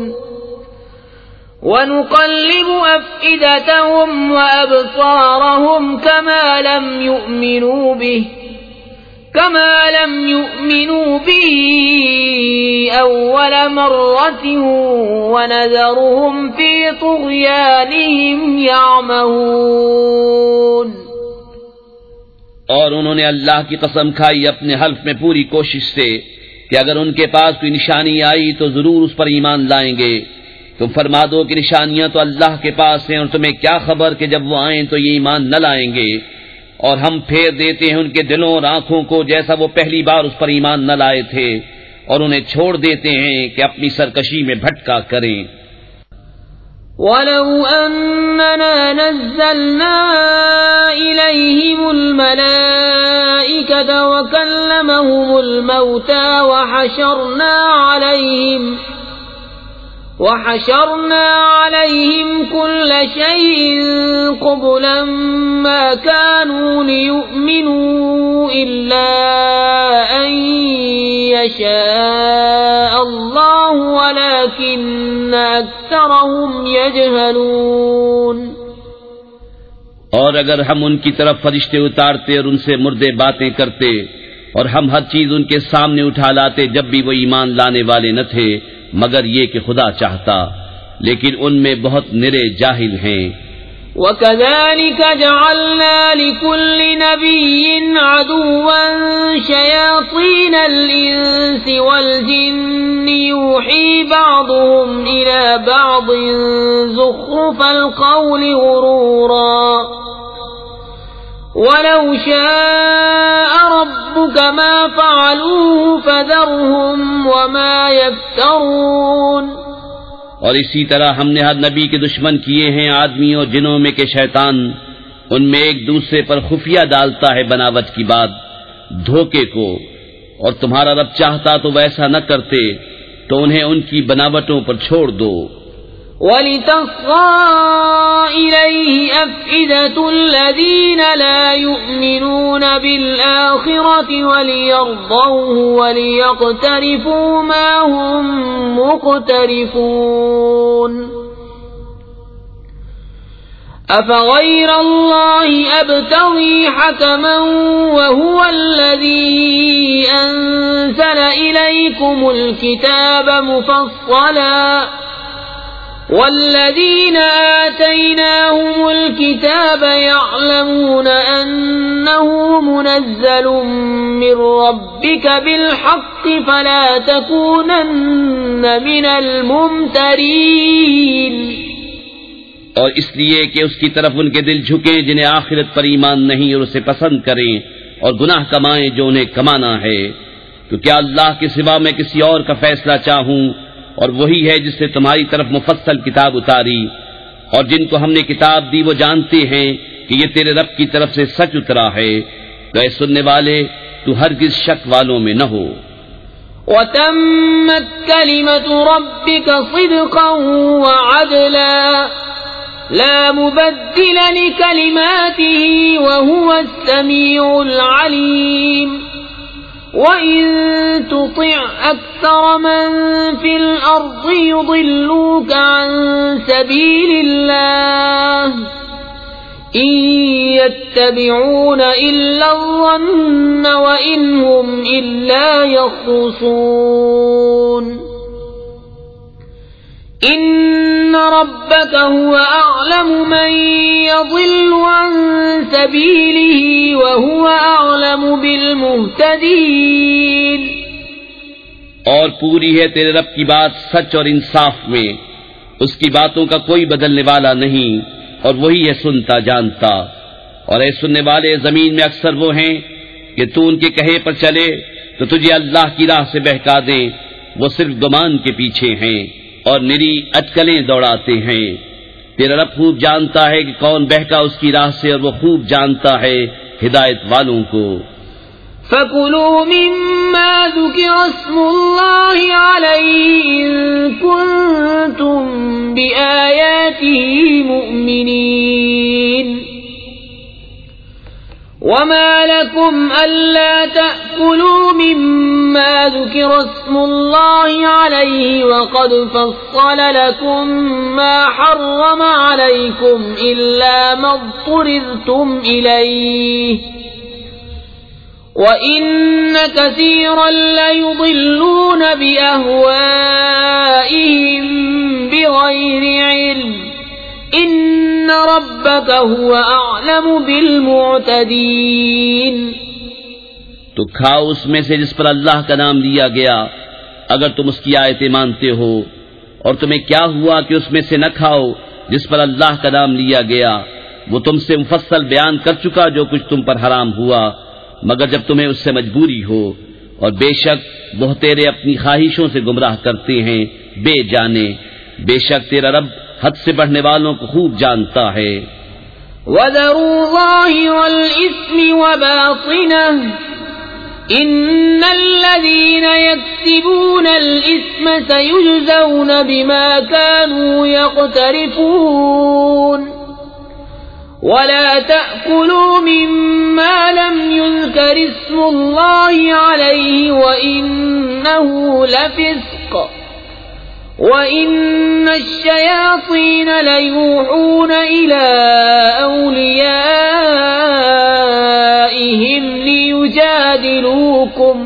وَنُقَلِّبُ أَفْئِدَتَهُمْ وَأَبْصَارَهُمْ كَمَا لَمْ يُؤْمِنُوا بِهِ كَمَا لَمْ يُؤْمِنُوا بِهِ أَوَّلَ مَرَّةٍ وَنَذَرُهُمْ فِي طُغْيَانِهِمْ يَعْمَهُونَ۔ اور انہوں نے اللہ کی قسم کھائی اپنے حلف میں پوری کوشش سے کہ اگر ان کے پاس کوئی نشانی آئی تو ضرور اس پر ایمان لائیں گے۔ تم فرما دو کہ نشانیاں تو اللہ کے پاس ہیں، اور تمہیں کیا خبر کہ جب وہ آئیں تو یہ ایمان نہ لائیں گے، اور ہم پھیر دیتے ہیں ان کے دلوں اور آنکھوں کو جیسا وہ پہلی بار اس پر ایمان نہ لائے تھے، اور انہیں چھوڑ دیتے ہیں کہ اپنی سرکشی میں بھٹکا کریں۔ وَلَوْ أَنَّنَا نَزَّلْنَا إِلَيْهِمُ الْمَلَائِكَةَ وَكَلَّمَهُمُ الْمَوْتَى وَحَشَرْنَا عَلَيْهِمْ وحشرنا عليهم كل شيء قبلا ما كانوا ليؤمنوا إلا أن يشاء الله ولكن أكثرهم يجهلون۔ اور اگر ہم ان کی طرف فرشتے اتارتے اور ان سے مردے باتیں کرتے، اور ہم ہر چیز ان کے سامنے اٹھا لاتے جب بھی وہ ایمان لانے والے نہ تھے مگر یہ کہ خدا چاہتا، لیکن ان میں بہت نرے جاہل ہیں۔ وَكَذَلِكَ جَعَلْنَا لِكُلِّ نَبِيٍّ عَدُوًّا شَيَاطِينَ الْإِنسِ وَالْجِنِّ يُوحِي بَعْضُهُمْ إِلَى بَعْضٍ زُخْرُفَ الْقَوْلِ غُرُورًا وَلَوْ شَاءَ رَبُّكَ مَا فَعَلُوهُ فَذَرْهُمْ وَمَا يَفْتَرُونَ۔ اور اسی طرح ہم نے ہر نبی کے دشمن کیے ہیں آدمیوں اور جنوں میں کہ شیطان ان میں ایک دوسرے پر خفیہ ڈالتا ہے بناوٹ کی بات، دھوکے کو، اور تمہارا رب چاہتا تو ویسا نہ کرتے تو انہیں ان کی بناوٹوں پر چھوڑ دو۔ وَلِتَصْغَىٰ إِلَيْهِ أَفْئِدَةُ الَّذِينَ لَا يُؤْمِنُونَ بِالْآخِرَةِ وَلِيَرْضَوْهُ وَلِيَقْتَرِفُوا مَا هُمْ مُقْتَرِفُونَ۔ أَفَغَيْرَ اللَّهِ أَبْتَغِي حَكَمًا وَهُوَ الَّذِي أَنزَلَ إِلَيْكُمُ الْكِتَابَ مُفَصَّلًا وَالَّذِينَ آتَيْنَاهُمُ الْكِتَابَ يَعْلَمُونَ أَنَّهُ مُنَزَّلٌ مِّن رَّبِّكَ بِالْحَقِّ فَلَا تَكُونَنَّ مِنَ الْمُمْتَرِينَ۔ اور اس لیے کہ اس کی طرف ان کے دل جھکیں جنہیں آخرت پر ایمان نہیں اور اسے پسند کریں اور گناہ کمائیں جو انہیں کمانا ہے، تو کیا اللہ کے سوا میں کسی اور کا فیصلہ چاہوں؟ اور وہی ہے جس سے تمہاری طرف مفصل کتاب اتاری، اور جن کو ہم نے کتاب دی وہ جانتے ہیں کہ یہ تیرے رب کی طرف سے سچ اترا ہے، تو اے سننے والے تو ہرگز شک والوں میں نہ ہو۔ وَتَمَّتْ كَلِمَةُ رَبِّكَ صِدْقًا وَعَدْلًا لَا مُبَدِّلَ لِكَلِمَاتِهِ وَهُوَ السَّمِيعُ الْعَلِيمُ۔ وَإِن تُطِعْ أَكْثَرَ مَن فِي الْأَرْضِ يُضِلُّوكَ عَن سَبِيلِ اللَّهِ إِن يَتَّبِعُونَ إِلَّا الظَّنَّ وَإِنْ هُمْ إِلَّا يَخْرُصُونَ۔ إن ربك هو أعلم من يضل عن سبيله وهو أعلم بالمهتدين. اور پوری ہے تیرے رب کی بات سچ اور انصاف میں، اس کی باتوں کا کوئی بدلنے والا نہیں، اور وہی ہے سنتا جانتا. اور اے سننے والے، زمین میں اکثر وہ ہیں کہ تو ان کے کہے پر چلے تو تجھے اللہ کی راہ سے بہکا دیں، وہ صرف گمان کے پیچھے ہیں اور نری اٹکلیں دوڑاتے ہیں. تیرا رب خوب جانتا ہے کہ کون بہکا اس کی راہ سے، اور وہ خوب جانتا ہے ہدایت والوں کو. فَكُلُوا مِمَّا ذُكِرَ اسْمُ اللَّهِ عَلَيْهِ إِن كُنتُم بِآيَاتِهِ مُؤْمِنِينَ. وَمَا لَكُمْ أَلَّا تَأْكُلُوا مِمَّا ذُكِرَ اسْمُ اللَّهِ عَلَيْهِ وَقَدْ فَصَّلَ لَكُم مَّا حَرَّمَ عَلَيْكُمْ إِلَّا مَا اضْطُرِرْتُمْ إِلَيْهِ وَإِنَّ كَثِيرًا لَّيُضِلُّونَ بِأَهْوَائِهِم بِغَيْرِ عِلْمٍ. إِنَّ رَبَّكَ هُوَ أَعْلَمُ بِالْمُعْتَدِينَ. تو کھاؤ اس میں سے جس پر اللہ کا نام لیا گیا، اگر تم اس کی آیتیں مانتے ہو. اور تمہیں کیا ہوا کہ اس میں سے نہ کھاؤ جس پر اللہ کا نام لیا گیا؟ وہ تم سے مفصل بیان کر چکا جو کچھ تم پر حرام ہوا، مگر جب تمہیں اس سے مجبوری ہو. اور بے شک بہتیرے اپنی خواہشوں سے گمراہ کرتے ہیں بے جانے. بے شک تیرا رب حد سے بڑھنے والوں کو خوب جانتا ہے. وَذَرُوا ظَاهِرَ الْإِثْمِ وَبَاطِنَهُ إِنَّ الَّذِينَ يَكْسِبُونَ الْإِثْمَ سَيُجْزَوْنَ بِمَا كَانُوا يَقْتَرِفُونَ. وَلَا تَأْكُلُوا مِمَّا لَمْ يُذْكَرِ اسْمُ اللَّهِ عَلَيْهِ وَإِنَّهُ لَفِسْقٌ وَإِنَّ الشَّيَاطِينَ لَيُوحُونَ إِلَىٰ أَوْلِيَائِهِمْ لِيُجَادِلُوكُمْ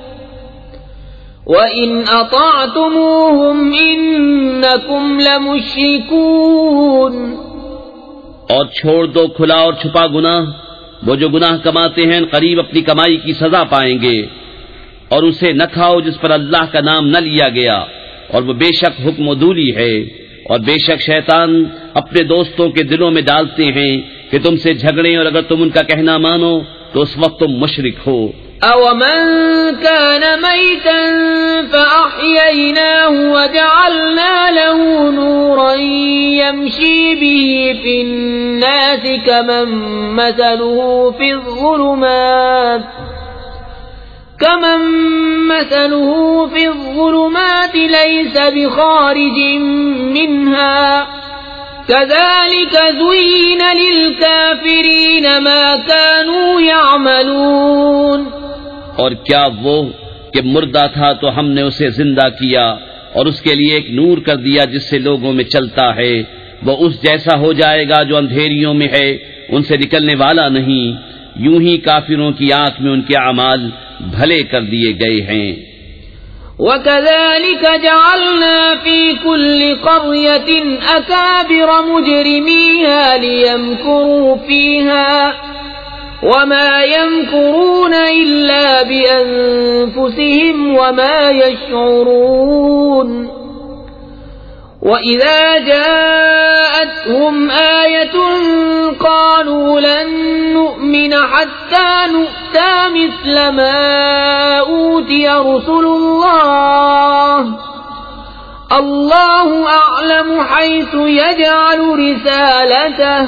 وَإِنْ أَطَعْتُمُوهُمْ إِنَّكُمْ لَمُشْرِكُونَ. اور چھوڑ دو کھلا اور چھپا گناہ. وہ جو گناہ کماتے ہیں قریب اپنی کمائی کی سزا پائیں گے. اور اسے نہ کھاؤ جس پر اللہ کا نام نہ لیا گیا، اور وہ بے شک حکم عدولی ہے. اور بے شک شیطان اپنے دوستوں کے دلوں میں ڈالتے ہیں کہ تم سے جھگڑیں، اور اگر تم ان کا کہنا مانو تو اس وقت تم مشرک ہو. أَوَمَنْ كَانَ مَيْتًا فَأَحْيَيْنَاهُ وَجَعَلْنَا لَهُ نُورًا يَمْشِي بِهِ فِي النَّاسِ كَمَنْ مَثَلُهُ فِي الظُّلُمَاتِ كَمَنْ مَثَلُهُ فِي الظُّلُمَاتِ لَيْسَ بِخَارِجٍ مِنْهَا كَذَلِكَ زُيِّنَ لِلْكَافِرِينَ مَا كَانُوا يَعْمَلُونَ. اور کیا وہ کہ مردہ تھا تو ہم نے اسے زندہ کیا اور اس کے لیے ایک نور کر دیا جس سے لوگوں میں چلتا ہے. وہ اس جیسا ہو جائے گا جو اندھیریوں میں ہے، ان سے نکلنے والا نہیں. یوں ہی کافروں کی آنکھ میں ان کے اعمال بھلے کر دیے گئے ہیں. وَكَذَلِكَ جَعَلْنَا فِي كُلِّ قَرْيَةٍ أَكَابِرَ مُجْرِمِيهَا لِيَمْكُرُوا فِيهَا وَمَا يَمْكُرُونَ إِلَّا بِأَنفُسِهِمْ وَمَا يَشْعُرُونَ. وَإِذَا جَاءَتْهُمْ آيَةٌ قَالُوا لَن نُّؤْمِنَ حَتَّى نُؤْتَىٰ مِثْلَ مَا أُوتِيَ رُسُلُ اللَّهِ اللَّهُ أَعْلَمُ حَيْثُ يَجْعَلُ رِسَالَتَهُ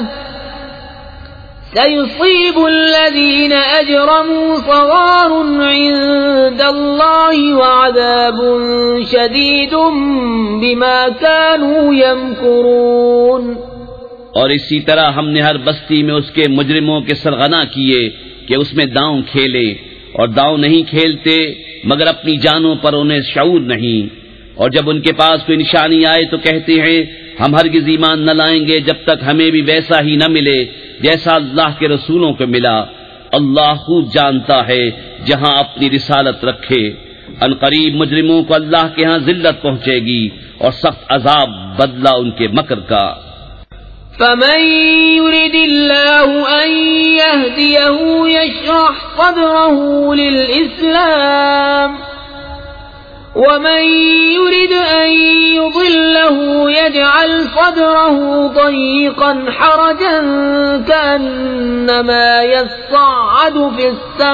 سَيُصِيبُ الَّذِينَ أَجْرَمُوا صَغَارٌ عِندَ اللَّهِ وَعَذَابٌ شَدِيدٌ بِمَا كَانُوا يَمْكُرُونَ. اور اسی طرح ہم نے ہر بستی میں اس کے مجرموں کے سرغنا کیے کہ اس میں داؤں کھیلے، اور داؤں نہیں کھیلتے مگر اپنی جانوں پر انہیں شعور نہیں. اور جب ان کے پاس کوئی نشانی آئے تو کہتے ہیں ہم ہرگز ایمان نہ لائیں گے جب تک ہمیں بھی ویسا ہی نہ ملے جیسا اللہ کے رسولوں کو ملا. اللہ خود جانتا ہے جہاں اپنی رسالت رکھے. ان قریب مجرموں کو اللہ کے ہاں ذلت پہنچے گی اور سخت عذاب بدلہ ان کے مکر کا۔ فمن يرد الله أن يهديه يشرح صدره للإسلام ومن يرد أن يضله يجعل صدره ضيقا حرجا كأنما يصعد في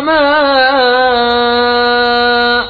السماء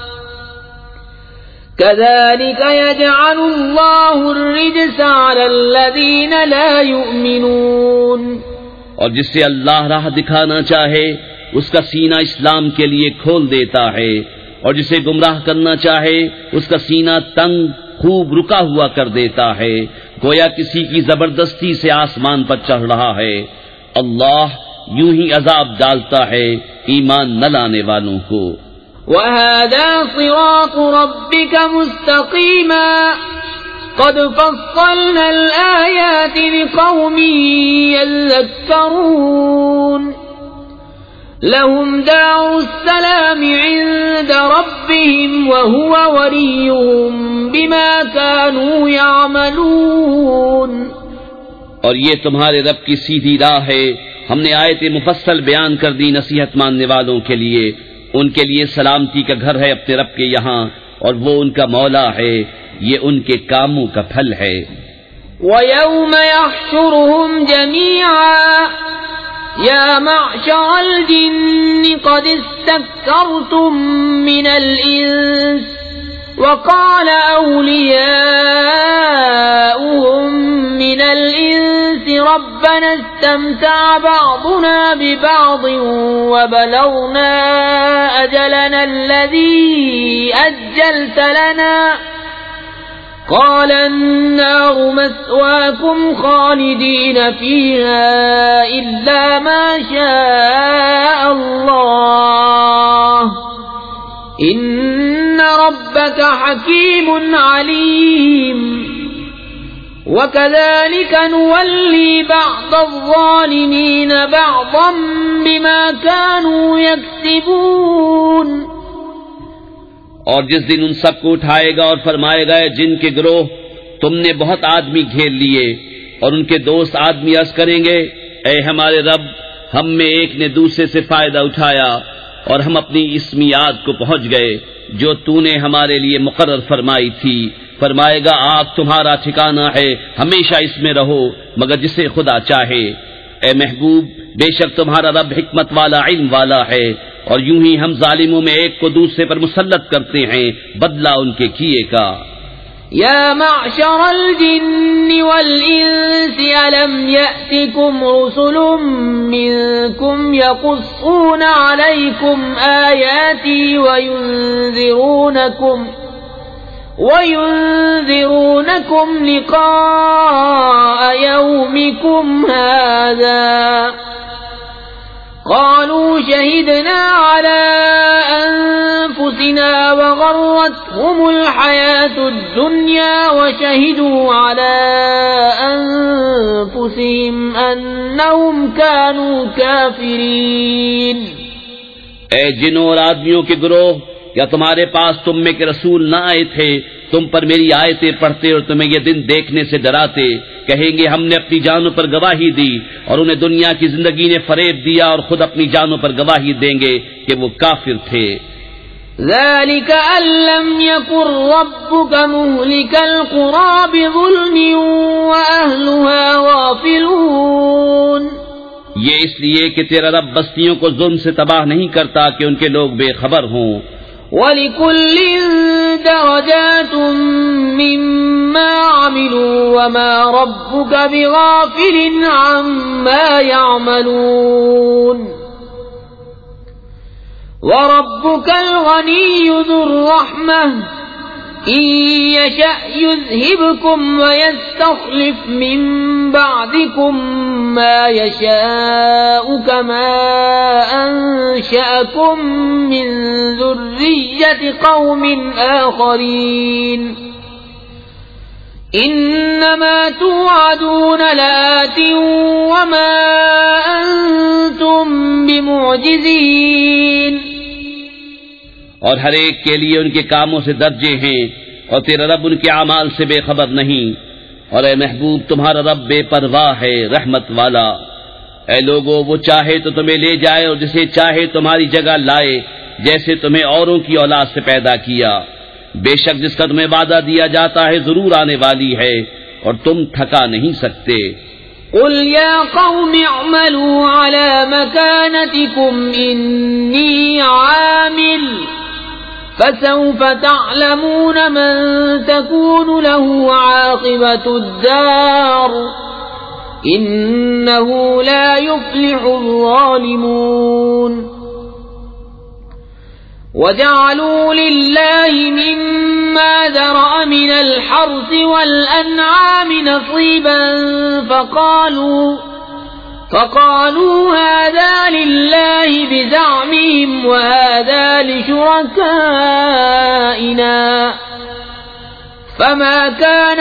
كذلك يجعل الله الرجس على الذين لا يؤمنون۔ اور جسے اللہ راہ دکھانا چاہے اس کا سینہ اسلام کے لیے کھول دیتا ہے، اور جسے گمراہ کرنا چاہے اس کا سینہ تنگ خوب رکا ہوا کر دیتا ہے، گویا کسی کی زبردستی سے آسمان پر چڑھ رہا ہے۔ اللہ یوں ہی عذاب ڈالتا ہے ایمان نہ لانے والوں کو۔ وَهَذَا صِرَاطُ رَبِّكَ مُسْتَقِيمًا قَدْ فَصَّلْنَا الْآيَاتِ لِقَوْمٍ يَذَّكَّرُونَ لَهُمْ دَارُ السَّلَامِ عِندَ رَبِّهِمْ وَهُوَ وَلِيُّهُمْ بِمَا كَانُوا يَعْمَلُونَ۔ اور یہ تمہارے رب کی سیدھی راہ ہے، ہم نے آیت مفصل بیان کر دی نصیحت ماننے والوں کے لیے، ان کے لیے سلامتی کا گھر ہے اپنے رب کے یہاں، اور وہ ان کا مولا ہے، یہ ان کے کاموں کا پھل ہے۔ وَيَوْمَ يَحْشُرُهُمْ جَمِيعًا يَا مَعْشَرَ الْجِنِّ قَدِ اسْتَكْثَرْتُم مِّنَ الْإِنسِ وَقَالَ أَوْلِيَاؤُهُم مِّنَ الْإِنسِ رَبَّنَا اسْتَمْتَعَ بَعْضُنَا بِبَعْضٍ وَبَلَغْنَا أَجَلَنَا الَّذِي أَجَّلْتَ لَنَا قَالَ النَّارُ مَثْوَاكُمْ خَالِدِينَ فِيهَا إِلَّا مَا شَاءَ اللَّهُ إِنَّ رَبَّكَ حَكِيمٌ عَلِيمٌ۔ وَكَذَلِكَ نُوَلِّي بَعْضَ الظَّالِمِينَ بَعْضًا بِمَا كَانُوا يَكْسِبُونَ۔ اور جس دن ان سب کو اٹھائے گا اور فرمائے گا اے جن کے گروہ، تم نے بہت آدمی گھیر لیے، اور ان کے دوست آدمی عرض کریں گے اے ہمارے رب، ہم میں ایک نے دوسرے سے فائدہ اٹھایا اور ہم اپنی اس میعاد کو پہنچ گئے جو تو نے ہمارے لیے مقرر فرمائی تھی۔ فرمائے گا آگ تمہارا ٹھکانہ ہے، ہمیشہ اس میں رہو مگر جسے خدا چاہے۔ اے محبوب، بے شک تمہارا رب حکمت والا علم والا ہے، اور یوں ہی ہم ظالموں میں ایک کو دوسرے پر مسلط کرتے ہیں بدلہ ان کے کیے کا۔ يا معشر الجن والإنس ألم يأتكم رسل منكم يقصون عليكم آياتي وينذرونكم وينذرونكم لقاء يومكم هذا قالوا شهدنا على أنفسنا وغرتهم الحياة الدنيا وشهدوا على أنفسهم أنهم كانوا كافرين۔ اے جنوں اور آدمیوں کے گروہ، کیا تمہارے پاس تم میں کے رسول نہ آئے تھے تم پر میری آیتیں پڑھتے اور تمہیں یہ دن دیکھنے سے ڈراتے؟ کہیں گے ہم نے اپنی جانوں پر گواہی دی، اور انہیں دنیا کی زندگی نے فریب دیا اور خود اپنی جانوں پر گواہی دیں گے کہ وہ کافر تھے۔ ذلك أن لم يكن ربك مهلك القرى بظلم وأهلها غافلون۔ یہ اس لیے کہ تیرا رب بستیوں کو ظلم سے تباہ نہیں کرتا کہ ان کے لوگ بے خبر ہوں۔ وَلِكُلٍّ دَرَجَاتٌ مِّمَّا عَمِلُوا وَمَا رَبُّكَ بِغَافِلٍ عَمَّا يَعْمَلُونَ۔ وَرَبُّكَ الْغَنِيُّ ذُو الرَّحْمَةِ إِن يَشَأْ يُذْهِبْكُمْ وَيَسْتَخْلِفْ مِن بَعْدِكُم مَّا يَشَاءُ كَمَا أَنشَأَكُم مِّن ذُرِّيَّةِ قَوْمٍ آخَرِينَ۔ إِنَّمَا تُوعَدُونَ لَآتٍ وَمَا أَنتُم بِمُعْجِزِينَ۔ اور ہر ایک کے لیے ان کے کاموں سے درجے ہیں، اور تیرا رب ان کے اعمال سے بے خبر نہیں۔ اور اے محبوب تمہارا رب بے پرواہ ہے، رحمت والا۔ اے لوگو، وہ چاہے تو تمہیں لے جائے اور جسے چاہے تمہاری جگہ لائے، جیسے تمہیں اوروں کی اولاد سے پیدا کیا۔ بے شک جس کا تمہیں وعدہ دیا جاتا ہے ضرور آنے والی ہے، اور تم تھکا نہیں سکتے۔ قل يا قوم اعملوا على مكانتكم إني عامل فسوف تعلمون من تكون له عاقبة الدار إنه لا يفلح الظالمون وجعلوا لله مما ذرأ من الحرث والأنعام نصيبا فقالوا فقالوا هذا لله بزعمهم وهذا لشركائنا فما كان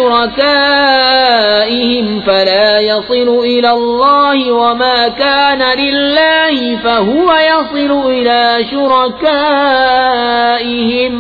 لشركائهم فلا يصل إلى الله وما كان لله فهو يصل إلى شركائهم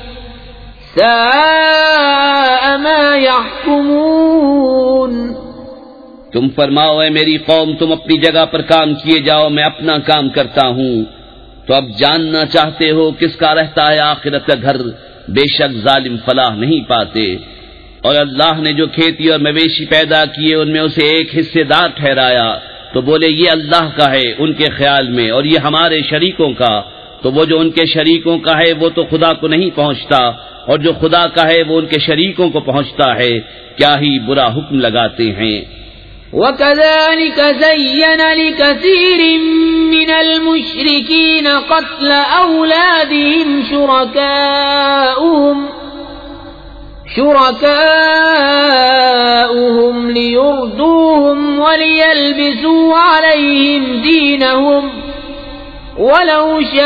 ساء ما يحكمون۔ تم فرماؤ اے میری قوم تم اپنی جگہ پر کام کیے جاؤ، میں اپنا کام کرتا ہوں۔ تو اب جاننا چاہتے ہو کس کا رہتا ہے آخرت کا گھر؟ بے شک ظالم فلاح نہیں پاتے۔ اور اللہ نے جو کھیتی اور مویشی پیدا کیے ان میں اسے ایک حصے دار ٹھہرایا، تو بولے یہ اللہ کا ہے ان کے خیال میں، اور یہ ہمارے شریکوں کا۔ تو وہ جو ان کے شریکوں کا ہے وہ تو خدا کو نہیں پہنچتا، اور جو خدا کا ہے وہ ان کے شریکوں کو پہنچتا ہے۔ کیا ہی برا حکم لگاتے ہیں۔ وَكَذَلِكَ زَيَّنَ لِكَثِيرٍ مِّنَ الْمُشْرِكِينَ قَتْلَ أَوْلَادِهِمْ شُرَكَاؤُهُمْ شُرَكَاؤُهُمْ لِيُرْدُوهُمْ وَلِيَلْبِسُوا عَلَيْهِمْ دِينَهُمْ وَلَوْ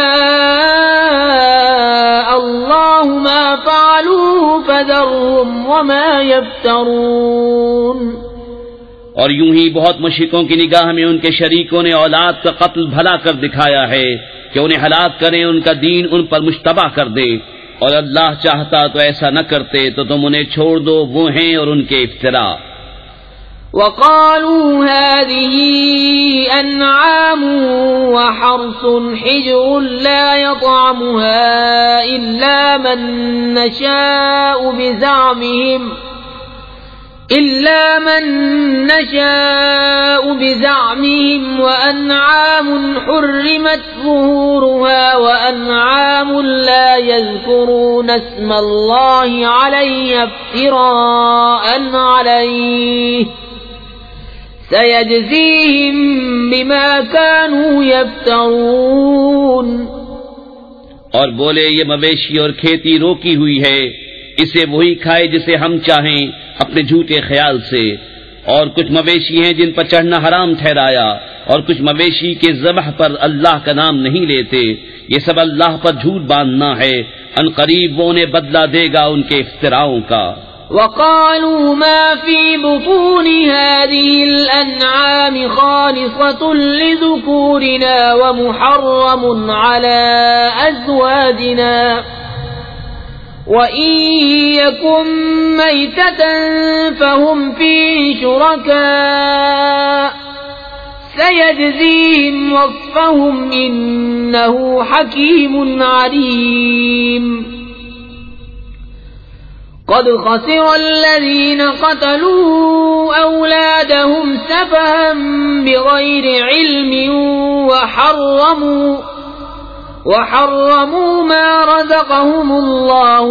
شَاءَ اللَّهُ مَا فَعَلُوهُ فَذَرْهُمْ وَمَا يَفْتَرُونَ۔ اور یوں ہی بہت مشرکوں کی نگاہ میں ان کے شریکوں نے اولاد کا قتل بھلا کر دکھایا ہے کہ انہیں ہلاک کریں، ان کا دین ان پر مشتبہ کر دے، اور اللہ چاہتا تو ایسا نہ کرتے، تو تم انہیں چھوڑ دو، وہ ہیں اور ان کے افتراء۔ وَقَالُوا هَذِهِ أَنْعَامٌ وَحَرْثٌ حِجْرٌ لَا يَطْعَمُهَا إِلَّا مَن نَّشَاءُ بِزَعْمِهِمْ إِلَّا مَن نَّشَاءُ بِزَعْمِهِمْ وَأَنْعَامٌ حُرِّمَتْ ظُهُورُهَا وَأَنْعَامٌ لَّا يَذْكُرُونَ اسْمَ اللَّهِ عَلَيْهَا افْتِرَاءً عَلَيْهِ سَيَجْزِيهِم بِمَا كَانُوا يَفْتَرُونَ۔ اور بولے یہ مویشی اور کھیتی روکی ہوئی ہے، اسے وہی کھائے جسے ہم چاہیں اپنے جھوٹے خیال سے، اور کچھ مویشی ہیں جن پر چڑھنا حرام ٹھہرایا، اور کچھ مویشی کے ذبح پر اللہ کا نام نہیں لیتے، یہ سب اللہ پر جھوٹ باندھنا ہے، ان قریب وہ انہیں بدلہ دے گا ان کے افتراؤں کا۔ وَقَالُوا مَا فِي بُطُونِ هَٰذِهِ الْأَنْعَامِ خَالِصَةٌ لِّذُكُورِنَا وَمُحَرَّمٌ عَلَىٰ أَزْوَاجِنَا وَإِن يَكُن مَّيْتَةً فَهُمْ فِيهِ شُرَكَاءُ سَيَجْزِيهِمْ وَصْفَهُمْ إِنَّهُ حَكِيمٌ عَلِيمٌ۔ قد خسر الذين قتلوا أولادهم سفها بغير علم وحرموا وحرموا ما رزقهم الله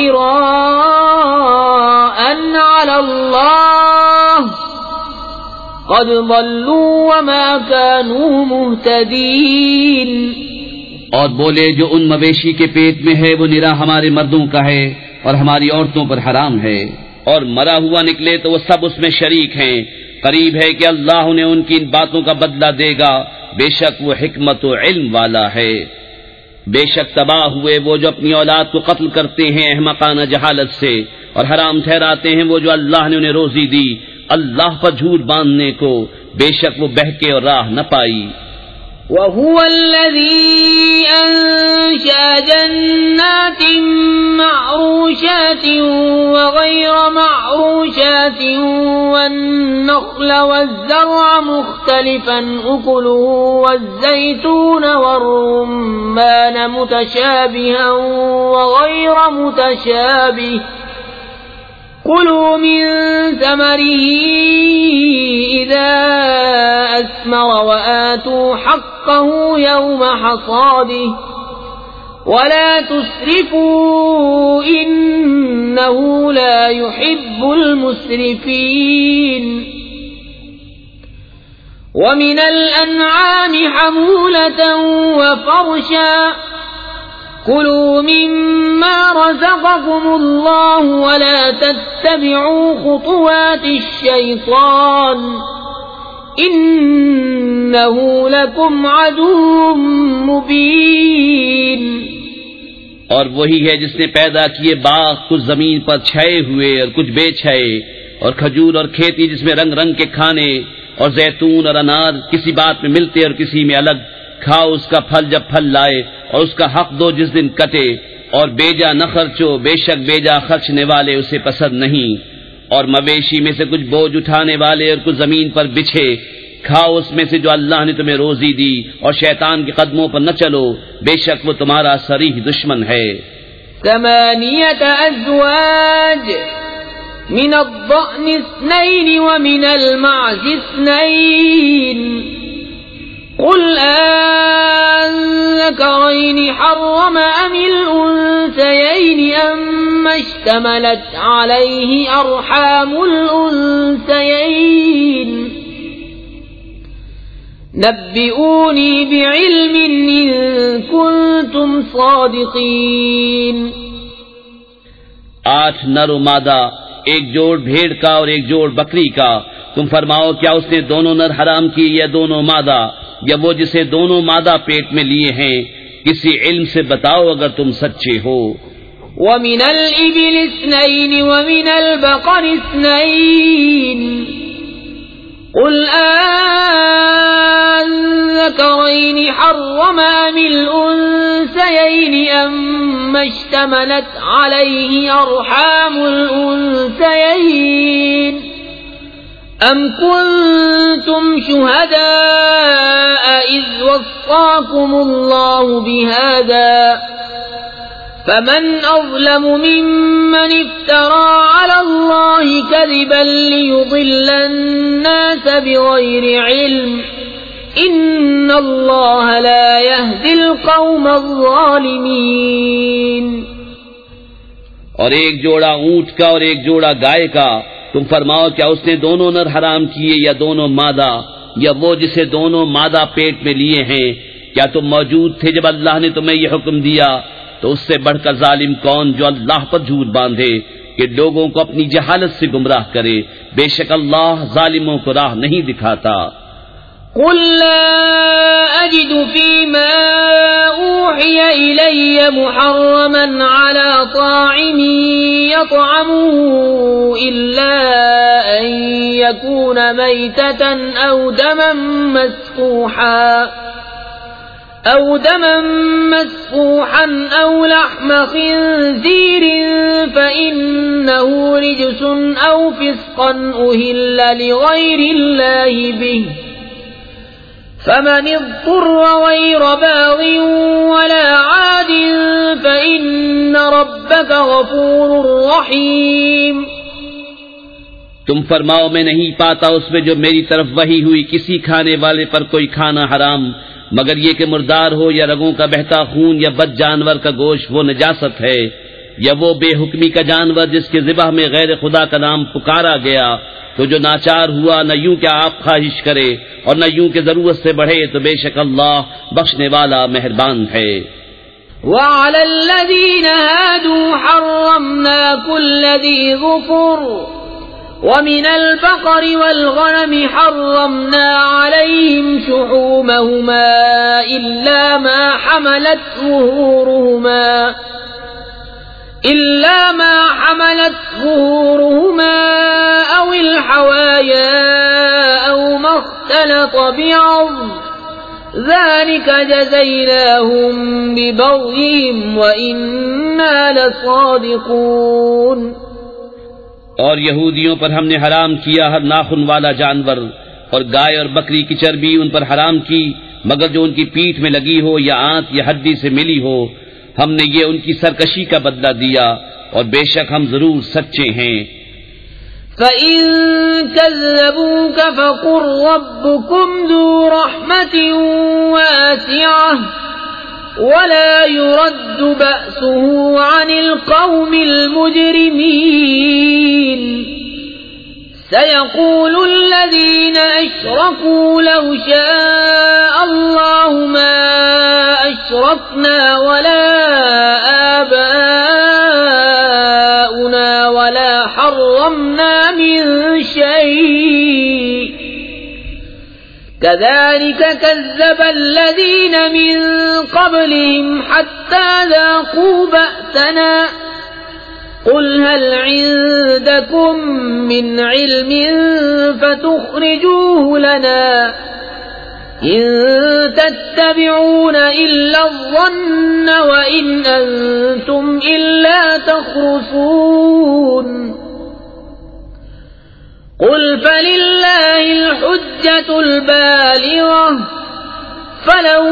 افتراء على الله قد ضلوا وما كانوا مهتدين۔ اور بولے جو ان مویشی کے پیٹ میں ہے وہ نرا ہمارے مردوں کا ہے اور ہماری عورتوں پر حرام ہے، اور مرا ہوا نکلے تو وہ سب اس میں شریک ہیں، قریب ہے کہ اللہ انہیں ان کی ان باتوں کا بدلہ دے گا، بے شک وہ حکمت و علم والا ہے۔ بے شک تباہ ہوئے وہ جو اپنی اولاد کو قتل کرتے ہیں احمقانہ جہالت سے، اور حرام ٹھہراتے ہیں وہ جو اللہ نے انہیں روزی دی اللہ پر جھوٹ باندھنے کو، بے شک وہ بہکے اور راہ نہ پائی۔ وهو الذي أنشأ جنات معروشات وغير معروشات والنخل والزرع مختلفا أكله والزيتون والرمان متشابها وغير متشابه كلوا من ثمره إذا أثمر وآتوا حقه يوم حصاده ولا تسرفوا إنه لا يحب المسرفين ومن الأنعام حمولة وفرشا كلوا مما رزقكم الله ولا تتبعوا خطوات الشيطان إنه لكم عدو مبين. اور وہی ہے جس نے پیدا کیے باغ کچھ زمین پر چھائے ہوئے اور کچھ بے چھائے، اور کھجور اور کھیتی جس میں رنگ رنگ کے کھانے، اور زیتون اور انار کسی بات میں ملتے اور کسی میں الگ. کھاؤ اس کا پھل جب پھل لائے، اور اس کا حق دو جس دن کٹے، اور بیجا نہ خرچو، بے شک بیجا خرچنے والے اسے پسند نہیں. اور مویشی میں سے کچھ بوجھ اٹھانے والے اور کچھ زمین پر بچھے. کھاؤ اس میں سے جو اللہ نے تمہیں روزی دی، اور شیطان کے قدموں پر نہ چلو، بے شک وہ تمہارا صریح دشمن ہے. ثمانية أزواج من الضأن اثنين ومن المعز اثنين قل أذكرين حرم أم الأنثيين أما اشتملت عليه أرحام الأنثيين نبئوني بعلم إن كنتم صادقين. آٹھ نر و مادہ، ایک جوڑ بھیڑ کا اور ایک جوڑ بکری کا. تم فرماؤ کیا اس نے دونوں نر حرام کی یا دونوں مادہ، یا وہ جسے دونوں مادہ پیٹ میں لیے ہیں؟ کسی علم سے بتاؤ اگر تم سچے ہو. وَمِنَ الْإِبِلِ اثْنَيْنِ وَمِنَ الْبَقَرِ اثْنَيْنِ قُلْ أَذَكَرَيْنِ حَرَّمَ أَمِ الْأُنثَيَيْنِ أَمَّا اشْتَمَلَتْ عَلَيْهِ أَرْحَامُ الْأُنثَيَيْنِ أَمْ كُنتُمْ شُهَدَاءَ إِذْ وَصَّاكُمُ اللَّهُ بِهَذَا فَمَنْ أَظْلَمُ مِمَّنِ افْتَرَى عَلَى اللَّهِ كَذِبًا لِيُضِلَّ النَّاسَ بِغَيْرِ عِلْمٍ إِنَّ اللَّهَ لَا يَهْدِي الْقَوْمَ الظَّالِمِينَ. اور ایک جوڑا اونٹ کا اور ایک جوڑا گائے کا. تم فرماؤ کیا اس نے دونوں نر حرام کیے یا دونوں مادہ، یا وہ جسے دونوں مادہ پیٹ میں لیے ہیں؟ کیا تم موجود تھے جب اللہ نے تمہیں یہ حکم دیا؟ تو اس سے بڑھ کر ظالم کون جو اللہ پر جھوٹ باندھے کہ لوگوں کو اپنی جہالت سے گمراہ کرے. بے شک اللہ ظالموں کو راہ نہیں دکھاتا. قل لا أجد فيما أوحي إلي محرما على طاعم يطعمه إلا أن يكون ميتة أو دما مسفوحا أو دما مسفوحا أو لحم خنزير فإنه رجس أو فسقا أهل لغير الله به فمن اضطر غير باغ ولا عاد فإن ربك غفور رحيم. تم فرماؤ میں نہیں پاتا اس میں جو میری طرف وحی ہوئی کسی کھانے والے پر کوئی کھانا حرام مگر یہ کہ مردار ہو یا رگوں کا بہتا خون یا بد جانور کا گوشت وہ نجاست ہے، یا وہ بے حکمی کا جانور جس کے ذبح میں غیر خدا کا نام پکارا گیا. تو جو ناچار ہوا نہ یوں کہ آپ خواہش کرے اور نہ یوں کہ ضرورت سے بڑھے تو بے شک اللہ بخشنے والا مہربان ہے. وَعَلَى الَّذِينَ هَادُوا حَرَّمْنَا كُلَّ ذِي ظُفُرٍ وَمِنَ الْبَقَرِ وَالْغَنَمِ حَرَّمْنَا عَلَيْهِمْ شُحُومَهُمَا إِلَّا مَا حَمَلَتْ ظُهُورُهُمَا إلا ما حملت ظهورهما أو الحوايا أو ما اختلط بعظم ذلك جزيناهم ببغيهم وإنا لصادقون. اور یہودیوں پر ہم نے حرام کیا ہر ناخن والا جانور اور گائے اور بکری کی چربی ان پر حرام کی مگر جو ان کی پیٹھ میں لگی ہو یا آنت یا ہڈی سے ملی ہو. ہم نے یہ ان کی سرکشی کا بدلہ دیا اور بے شک ہم ضرور سچے ہیں. فَإِن كَذَّبُوكَ فَقُل رَّبُّكُمْ ذُو رَحْمَةٍ وَاسِعَةٍ وَلَا يُرَدُّ بَأْسُهُ عَنِ الْقَوْمِ الْمُجْرِمِينَ. سَيَقُولُ الَّذِينَ أَشْرَكُوا لَوْ شَاءَ اللَّهُ مَا أَشْرَكْنَا وَلَا آبَاؤُنَا وَلَا حَرَّمْنَا مِن شَيْءٍ كَذَلِكَ كَذَّبَ الَّذِينَ مِن قَبْلِهِمْ حَتَّى ذَاقُوا بَأْسَنَا. قُلْ هَلْ عِندَكُم مِّنْ عِلْمٍ فَتُخْرِجُوهُ لَنَا إِن تَتَّبِعُونَ إِلَّا الظَّنَّ وَإِنْ أَنتُمْ إِلَّا تَخْرُصُونَ. قُلْ فَلِلَّهِ الْحُجَّةُ الْبَالِغَةُ فَلَوْ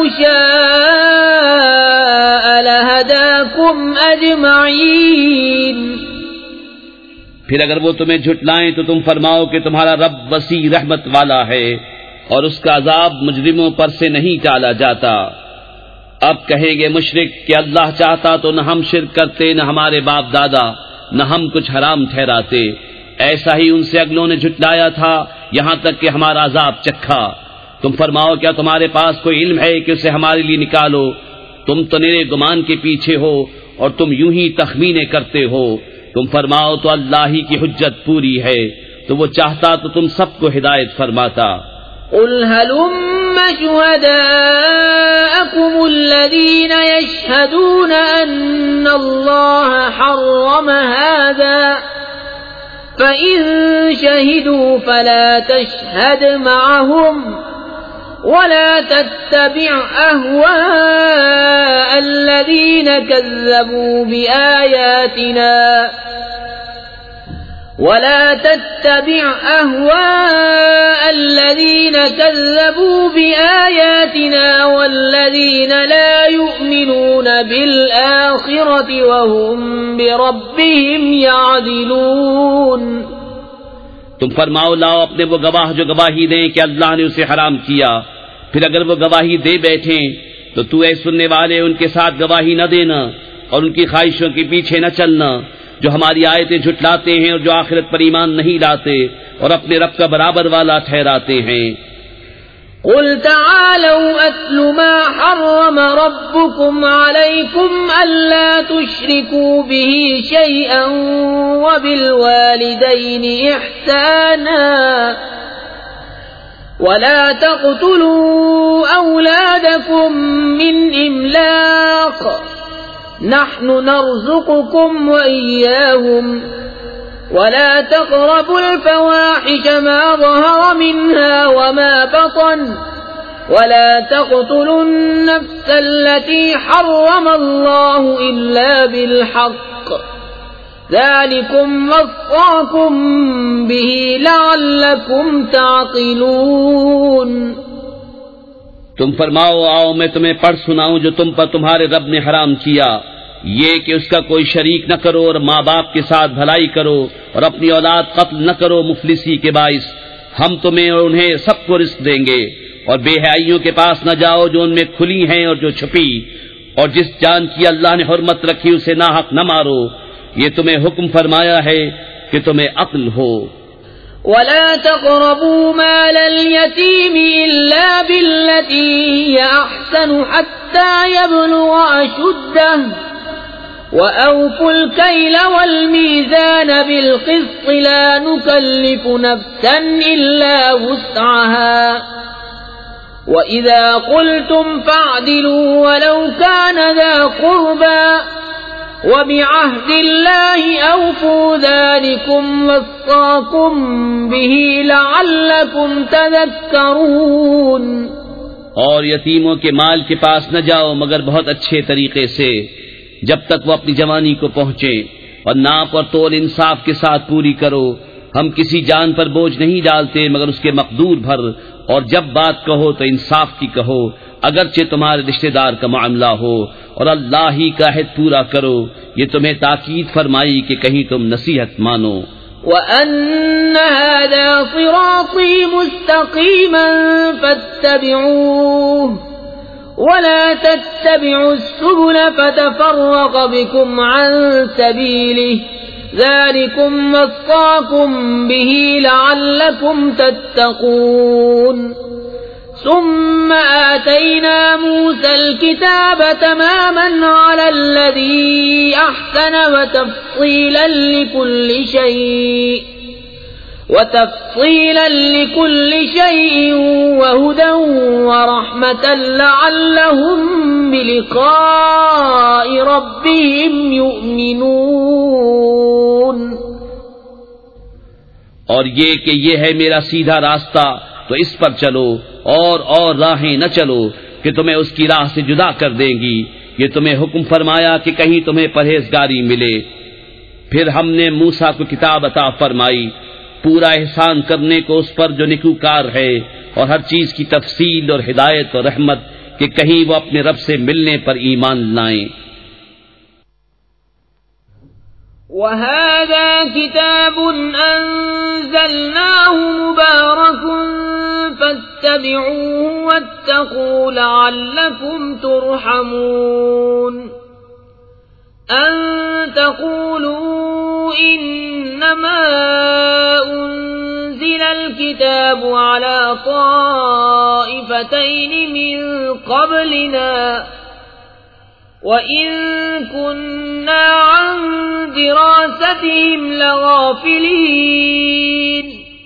شَاءَ لَهَدَاكُمْ أَجْمَعِينَ. پھر اگر وہ تمہیں جھٹلائیں تو تم فرماؤ کہ تمہارا رب وسیع رحمت والا ہے اور اس کا عذاب مجرموں پر سے نہیں ٹالا جاتا. اب کہیں گے مشرک کہ اللہ چاہتا تو نہ ہم شرک کرتے نہ ہمارے باپ دادا نہ ہم کچھ حرام ٹھہراتے. ایسا ہی ان سے اگلوں نے جھٹلایا تھا یہاں تک کہ ہمارا عذاب چکھا. تم فرماؤ کیا تمہارے پاس کوئی علم ہے کہ اسے ہمارے لیے نکالو؟ تم تو نرے گمان کے پیچھے ہو اور تم یوں ہی تخمینے کرتے ہو. تم فرماؤ تو اللہ ہی کی حجت پوری ہے تو وہ چاہتا تو تم سب کو ہدایت فرماتا. قُلْ هَلُمَّ شُهَدَاءَكُمُ الَّذِينَ يَشْهَدُونَ أَنَّ اللَّهَ حَرَّمَ هَذَا فَإِن شَهِدُوا فَلَا تَشْهَدْ مَعَهُمْ وَلَا تَتَّبِعْ أَهْوَاءَ الَّذِينَ كَذَّبُوا بِآيَاتِنَا وَلَا تَتَّبِعْ أَهْوَاءَ الَّذِينَ كَذَّبُوا بِآيَاتِنَا وَالَّذِينَ لَا يُؤْمِنُونَ بِالْآخِرَةِ وَهُمْ بِرَبِّهِمْ يَعْدِلُونَ. تم فرماؤ لاؤ اپنے وہ گواہ جو گواہی دیں کہ اللہ نے اسے حرام کیا. پھر اگر وہ گواہی دے بیٹھیں تو تو اے سننے والے ان کے ساتھ گواہی نہ دینا اور ان کی خواہشوں کے پیچھے نہ چلنا جو ہماری آیتیں جھٹلاتے ہیں اور جو آخرت پر ایمان نہیں لاتے اور اپنے رب کا برابر والا ٹھہراتے ہیں. قُلْ تَعَالَوْا أَتْلُ مَا حَرَّمَ رَبُّكُمْ عَلَيْكُمْ أَلَّا تُشْرِكُوا بِهِ شَيْئًا وَبِالْوَالِدَيْنِ إِحْسَانًا وَلَا تَقْتُلُوا أَوْلَادَكُمْ مِنْ إِمْلَاقٍ نَحْنُ نَرْزُقُكُمْ وَإِيَّاهُمْ وَلَا تَقْرَبُوا الْفَوَاحِشَ مَا ظَهَرَ مِنْهَا وَمَا بَطَنَ وَلَا تَقْتُلُوا النَّفْسَ الَّتِي حَرَّمَ اللَّهُ إِلَّا بِالْحَقِّ ذَلِكُمْ وَصَّاكُمْ بِهِ لَعَلَّكُمْ تَعْقِلُونَ. تم فرماؤ آؤ میں تمہیں پڑھ سناؤں جو تم پر تمہارے رب نے حرام کیا، یہ کہ اس کا کوئی شریک نہ کرو اور ماں باپ کے ساتھ بھلائی کرو اور اپنی اولاد قتل نہ کرو مفلسی کے باعث. ہم تمہیں اور انہیں سب کو رزق دیں گے. اور بے حیائیوں کے پاس نہ جاؤ جو ان میں کھلی ہیں اور جو چھپی، اور جس جان کی اللہ نے حرمت رکھی اسے ناحق نہ مارو. یہ تمہیں حکم فرمایا ہے کہ تمہیں عقل ہو. وَلَا تَقْرَبُوا مَالَ الْيَتِيمِ إِلَّا بِالَّتِي هِيَ أَحْسَنُ حَتَّى يَبْلُغَ أَشُدَّهُ وَأَوْفُوا الْكَيْلَ وَالْمِيزَانَ بِالْقِسْطِ لَا نُكَلِّفُ نَفْسًا إِلَّا وُسْعَهَا وَإِذَا قُلْتُمْ فَاعْدِلُوا وَلَوْ كَانَ ذَا قُرْبَى وَبِعَهْدِ اللَّهِ أَوْفُوا ذَلِكُمْ وَصَّاكُمْ بِهِ لَعَلَّكُمْ تَذَكَّرُونَ. اور یتیموں کے مال کے پاس نہ جاؤ مگر بہت اچھے طریقے سے جب تک وہ اپنی جوانی کو پہنچے، اور ناپ اور تول انصاف کے ساتھ پوری کرو۔ ہم کسی جان پر بوجھ نہیں ڈالتے مگر اس کے مقدور بھر، اور جب بات کہو تو انصاف کی کہو، اگرچہ تمہارے رشتہ دار کا معاملہ ہو، اور اللہ ہی کا عہد پورا کرو۔ یہ تمہیں تاکید فرمائی کہ کہیں تم نصیحت مانو۔ وَأَنَّ هَذَا صِرَاطِي مُسْتَقِيمًا فَاتَّبِعُوهُ وَلَا تَتَّبِعُوا السُّبُلَ فَتَفَرَّقَ بِكُمْ عَن سَبِيلِهِ ذَلِكُمْ وَصَّاكُمْ بِهِ لَعَلَّكُمْ تَتَّقُونَ ثم آتينا موسى الكتاب تماما على الذي أحسن وتفصيلا لكل شيء وتفصيلا لكل شيء وهدى ورحمة لعلهم بلقاء ربهم يؤمنون۔ اور یہ کہ یہ ہے میرا سیدھا راستہ تو اس پر چلو، اور اور راہیں نہ چلو کہ تمہیں اس کی راہ سے جدا کر دیں گی۔ یہ تمہیں حکم فرمایا کہ کہیں تمہیں پرہیزگاری ملے۔ پھر ہم نے موسیٰ کو کتاب عطا فرمائی، پورا احسان کرنے کو اس پر جو نیکوکار ہے، اور ہر چیز کی تفصیل اور ہدایت اور رحمت کہ کہیں وہ اپنے رب سے ملنے پر ایمان لائیں۔ وَهَذَا كِتَابٌ أَنزَلْنَاهُ مُبَارَكٌ فَاتَّبِعُوهُ وَاتَّقُوا لَعَلَّكُمْ تُرْحَمُونَ۔ أَن تَقُولُوا إِنَّمَا أُنزِلَ الْكِتَابُ عَلَى طَائِفَتَيْنِ مِن قَبْلِنَا وَإِن كُنَّا عَن دِرَاسَتِهِمْ لَغَافِلِينَ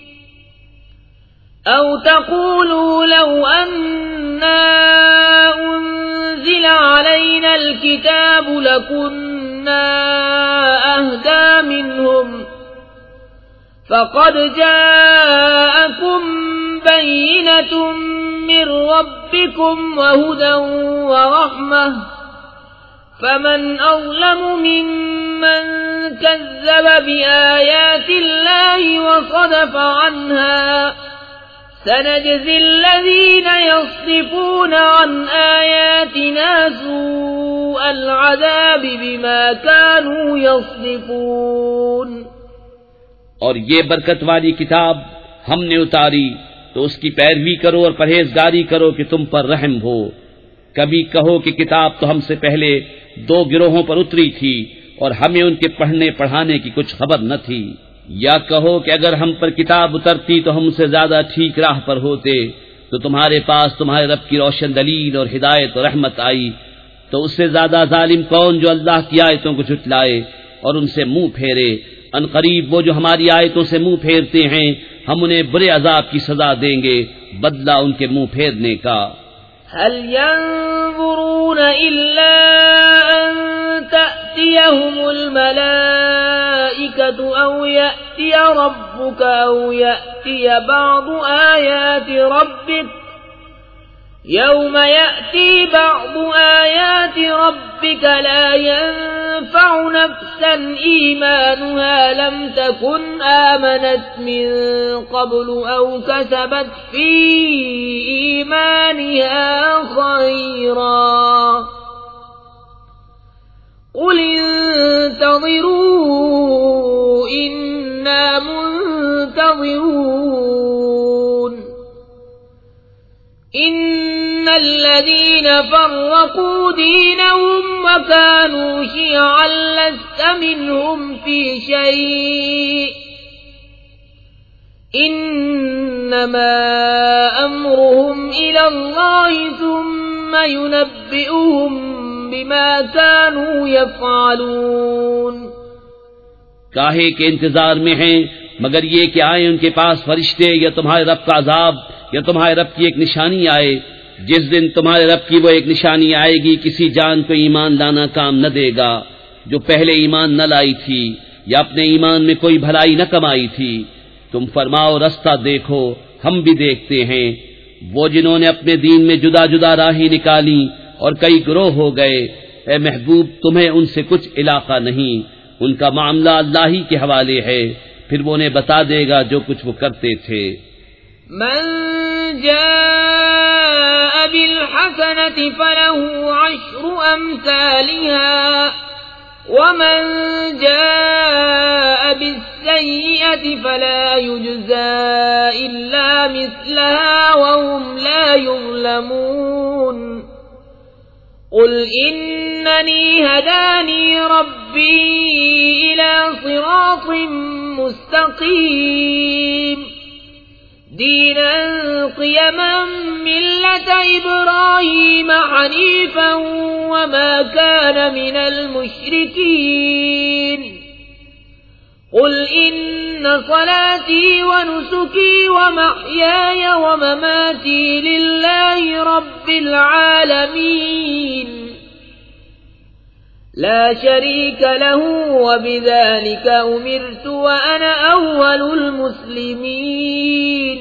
أَوْ تَقُولُوا لَوْ أَنَّا أُنزِلَ عَلَيْنَا الْكِتَابُ لَكُنَّا أَهْدَى مِنْهُمْ فَقَدْ جَاءَكُمْ بَيِّنَةٌ مِّن رَّبِّكُمْ وَهُدًى وَرَحْمَةٌ فَمَنْ أَظْلَمُ مِمَّنْ كَذَّبَ بِآيَاتِ اللَّهِ وَصَدَفَ عَنْهَا سَنَجْزِي الَّذِينَ يَصْدِفُونَ عَنْ آيَاتِنَا سُوءَ الْعَذَابِ بِمَا كَانُوا يَصْدِفُونَ۔ اور یہ برکت والی کتاب ہم نے اتاری تو اس کی پیروی کرو اور پرہیزگاری کرو کہ تم پر رحم ہو۔ کبھی کہو کہ کتاب تو ہم سے پہلے دو گروہوں پر اتری تھی اور ہمیں ان کے پڑھنے پڑھانے کی کچھ خبر نہ تھی، یا کہو کہ اگر ہم پر کتاب اترتی تو ہم سے زیادہ ٹھیک راہ پر ہوتے، تو تمہارے پاس تمہارے رب کی روشن دلیل اور ہدایت اور رحمت آئی، تو اس سے زیادہ ظالم کون جو اللہ کی آیتوں کو جھٹلائے اور ان سے منہ پھیرے۔ ان قریب وہ جو ہماری آیتوں سے منہ پھیرتے ہیں ہم انہیں برے عذاب کی سزا دیں گے، بدلہ ان کے منہ پھیرنے کا۔ هل ينظرون إلا أن تأتيهم الملائكة أو يأتي ربك أو يأتي بعض آيات ربك يوم يأتي بعض آيات ربك لا ينفع نفسا إيمانها لم تكن آمنت من قبل أو كسبت في إيمانها خيرا قل انتظروا إنا منتظرون إن الذين فرقوا دينهم وكانوا شيعا لست منهم في شيء إنما أمرهم إلى الله ثم ينبئهم بما كانوا يفعلون۔ کاہے کے انتظار میں ہیں مگر یہ کہ آئیں ان کے پاس فرشتے یا تمہارے رب کا عذاب یا تمہارے رب کی ایک نشانی آئے۔ جس دن تمہارے رب کی وہ ایک نشانی آئے گی کسی جان کو ایمان لانا کام نہ دے گا جو پہلے ایمان نہ لائی تھی یا اپنے ایمان میں کوئی بھلائی نہ کمائی تھی۔ تم فرماؤ رستہ دیکھو ہم بھی دیکھتے ہیں، وہ جنہوں نے اپنے دین میں جدا جدا راہیں نکالی اور کئی گروہ ہو گئے، اے محبوب تمہیں ان سے کچھ علاقہ نہیں، ان کا معاملہ اللہ ہی کے حوالے ہے، پھر وہ انہیں بتا دے گا جو کچھ وہ کرتے تھے۔ من جاء بالحسنة فله عشر أمثالها ومن جاء بالسيئة فلا يجزى إلا مثلها وهم لا يظلمون قل إنني هداني ربي إلى صراط مستقيم دينا قيما ملة إبراهيم حنيفا وما كان من المشركين قل إن صلاتي ونسكي ومحياي ومماتي لله رب العالمين لا شريك له وبذلك أمرت وأنا أول المسلمين۔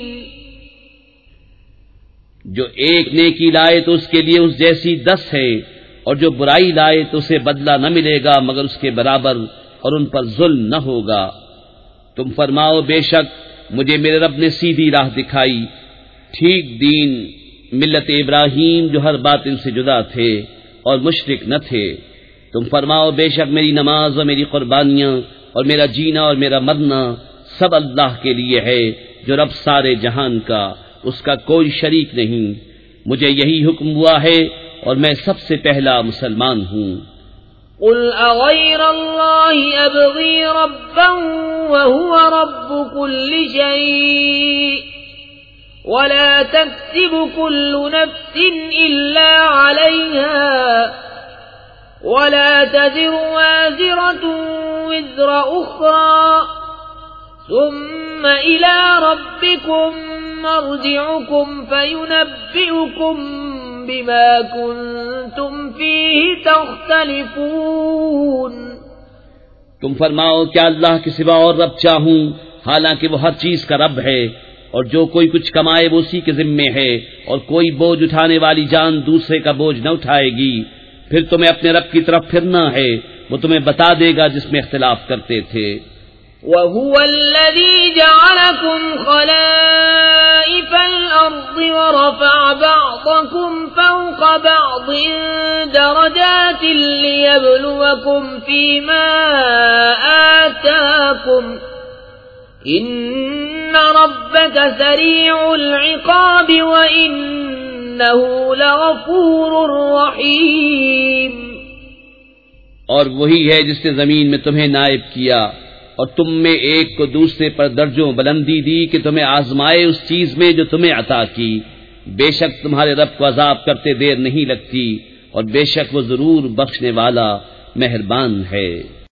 جو ایک نیکی لائے تو اس کے لیے اس جیسی دس ہے، اور جو برائی لائے تو اسے بدلہ نہ ملے گا مگر اس کے برابر، اور ان پر ظلم نہ ہوگا۔ تم فرماؤ بے شک مجھے میرے رب نے سیدھی راہ دکھائی، ٹھیک دین ملت ابراہیم جو ہر باطل سے جدا تھے اور مشرک نہ تھے۔ تم فرماؤ بے شک میری نماز اور میری قربانیاں اور میرا جینا اور میرا مرنا سب اللہ کے لیے ہے جو رب سارے جہان کا، اس کا کوئی شریک نہیں۔ مجھے یہی حکم ہوا ہے اور میں سب سے پہلا مسلمان ہوں۔ قل اغیر اللہ ابغی ربا وهو رب كل شيء ولا تكسب كل نفس الا عليها ولا تزر وازرة وزر أخرى ثم إلى ربكم مرجعكم فينبئكم بما كنتم فيه تختلفون۔ تم فرماؤ کیا اللہ کے سوا اور رب چاہوں، حالانکہ وہ ہر چیز کا رب ہے، اور جو کوئی کچھ کمائے وہ اسی کے ذمے ہے، اور کوئی بوجھ اٹھانے والی جان دوسرے کا بوجھ نہ اٹھائے گی۔ پھر تمہیں اپنے رب کی طرف پھرنا ہے، وہ تمہیں بتا دے گا جس میں اختلاف کرتے تھے۔ وَهُوَ الَّذِي جَعَلَكُمْ خَلَائِفَ الْأَرْضِ وَرَفَعَ بَعْضَكُمْ فَوْقَ بَعْضٍ دَرَجَاتٍ لِيَبْلُوَكُمْ فِي مَا آتَاكُمْ إِنَّ رَبَّكَ سَرِيعُ الْعِقَابِ وَإِنَّهُ لَغَفُورٌ رَحِيمٌ۔ اور وہی ہے جس نے زمین میں تمہیں نائب کیا اور تم میں ایک کو دوسرے پر درجوں بلندی دی کہ تمہیں آزمائے اس چیز میں جو تمہیں عطا کی۔ بے شک تمہارے رب کو عذاب کرتے دیر نہیں لگتی، اور بے شک وہ ضرور بخشنے والا مہربان ہے۔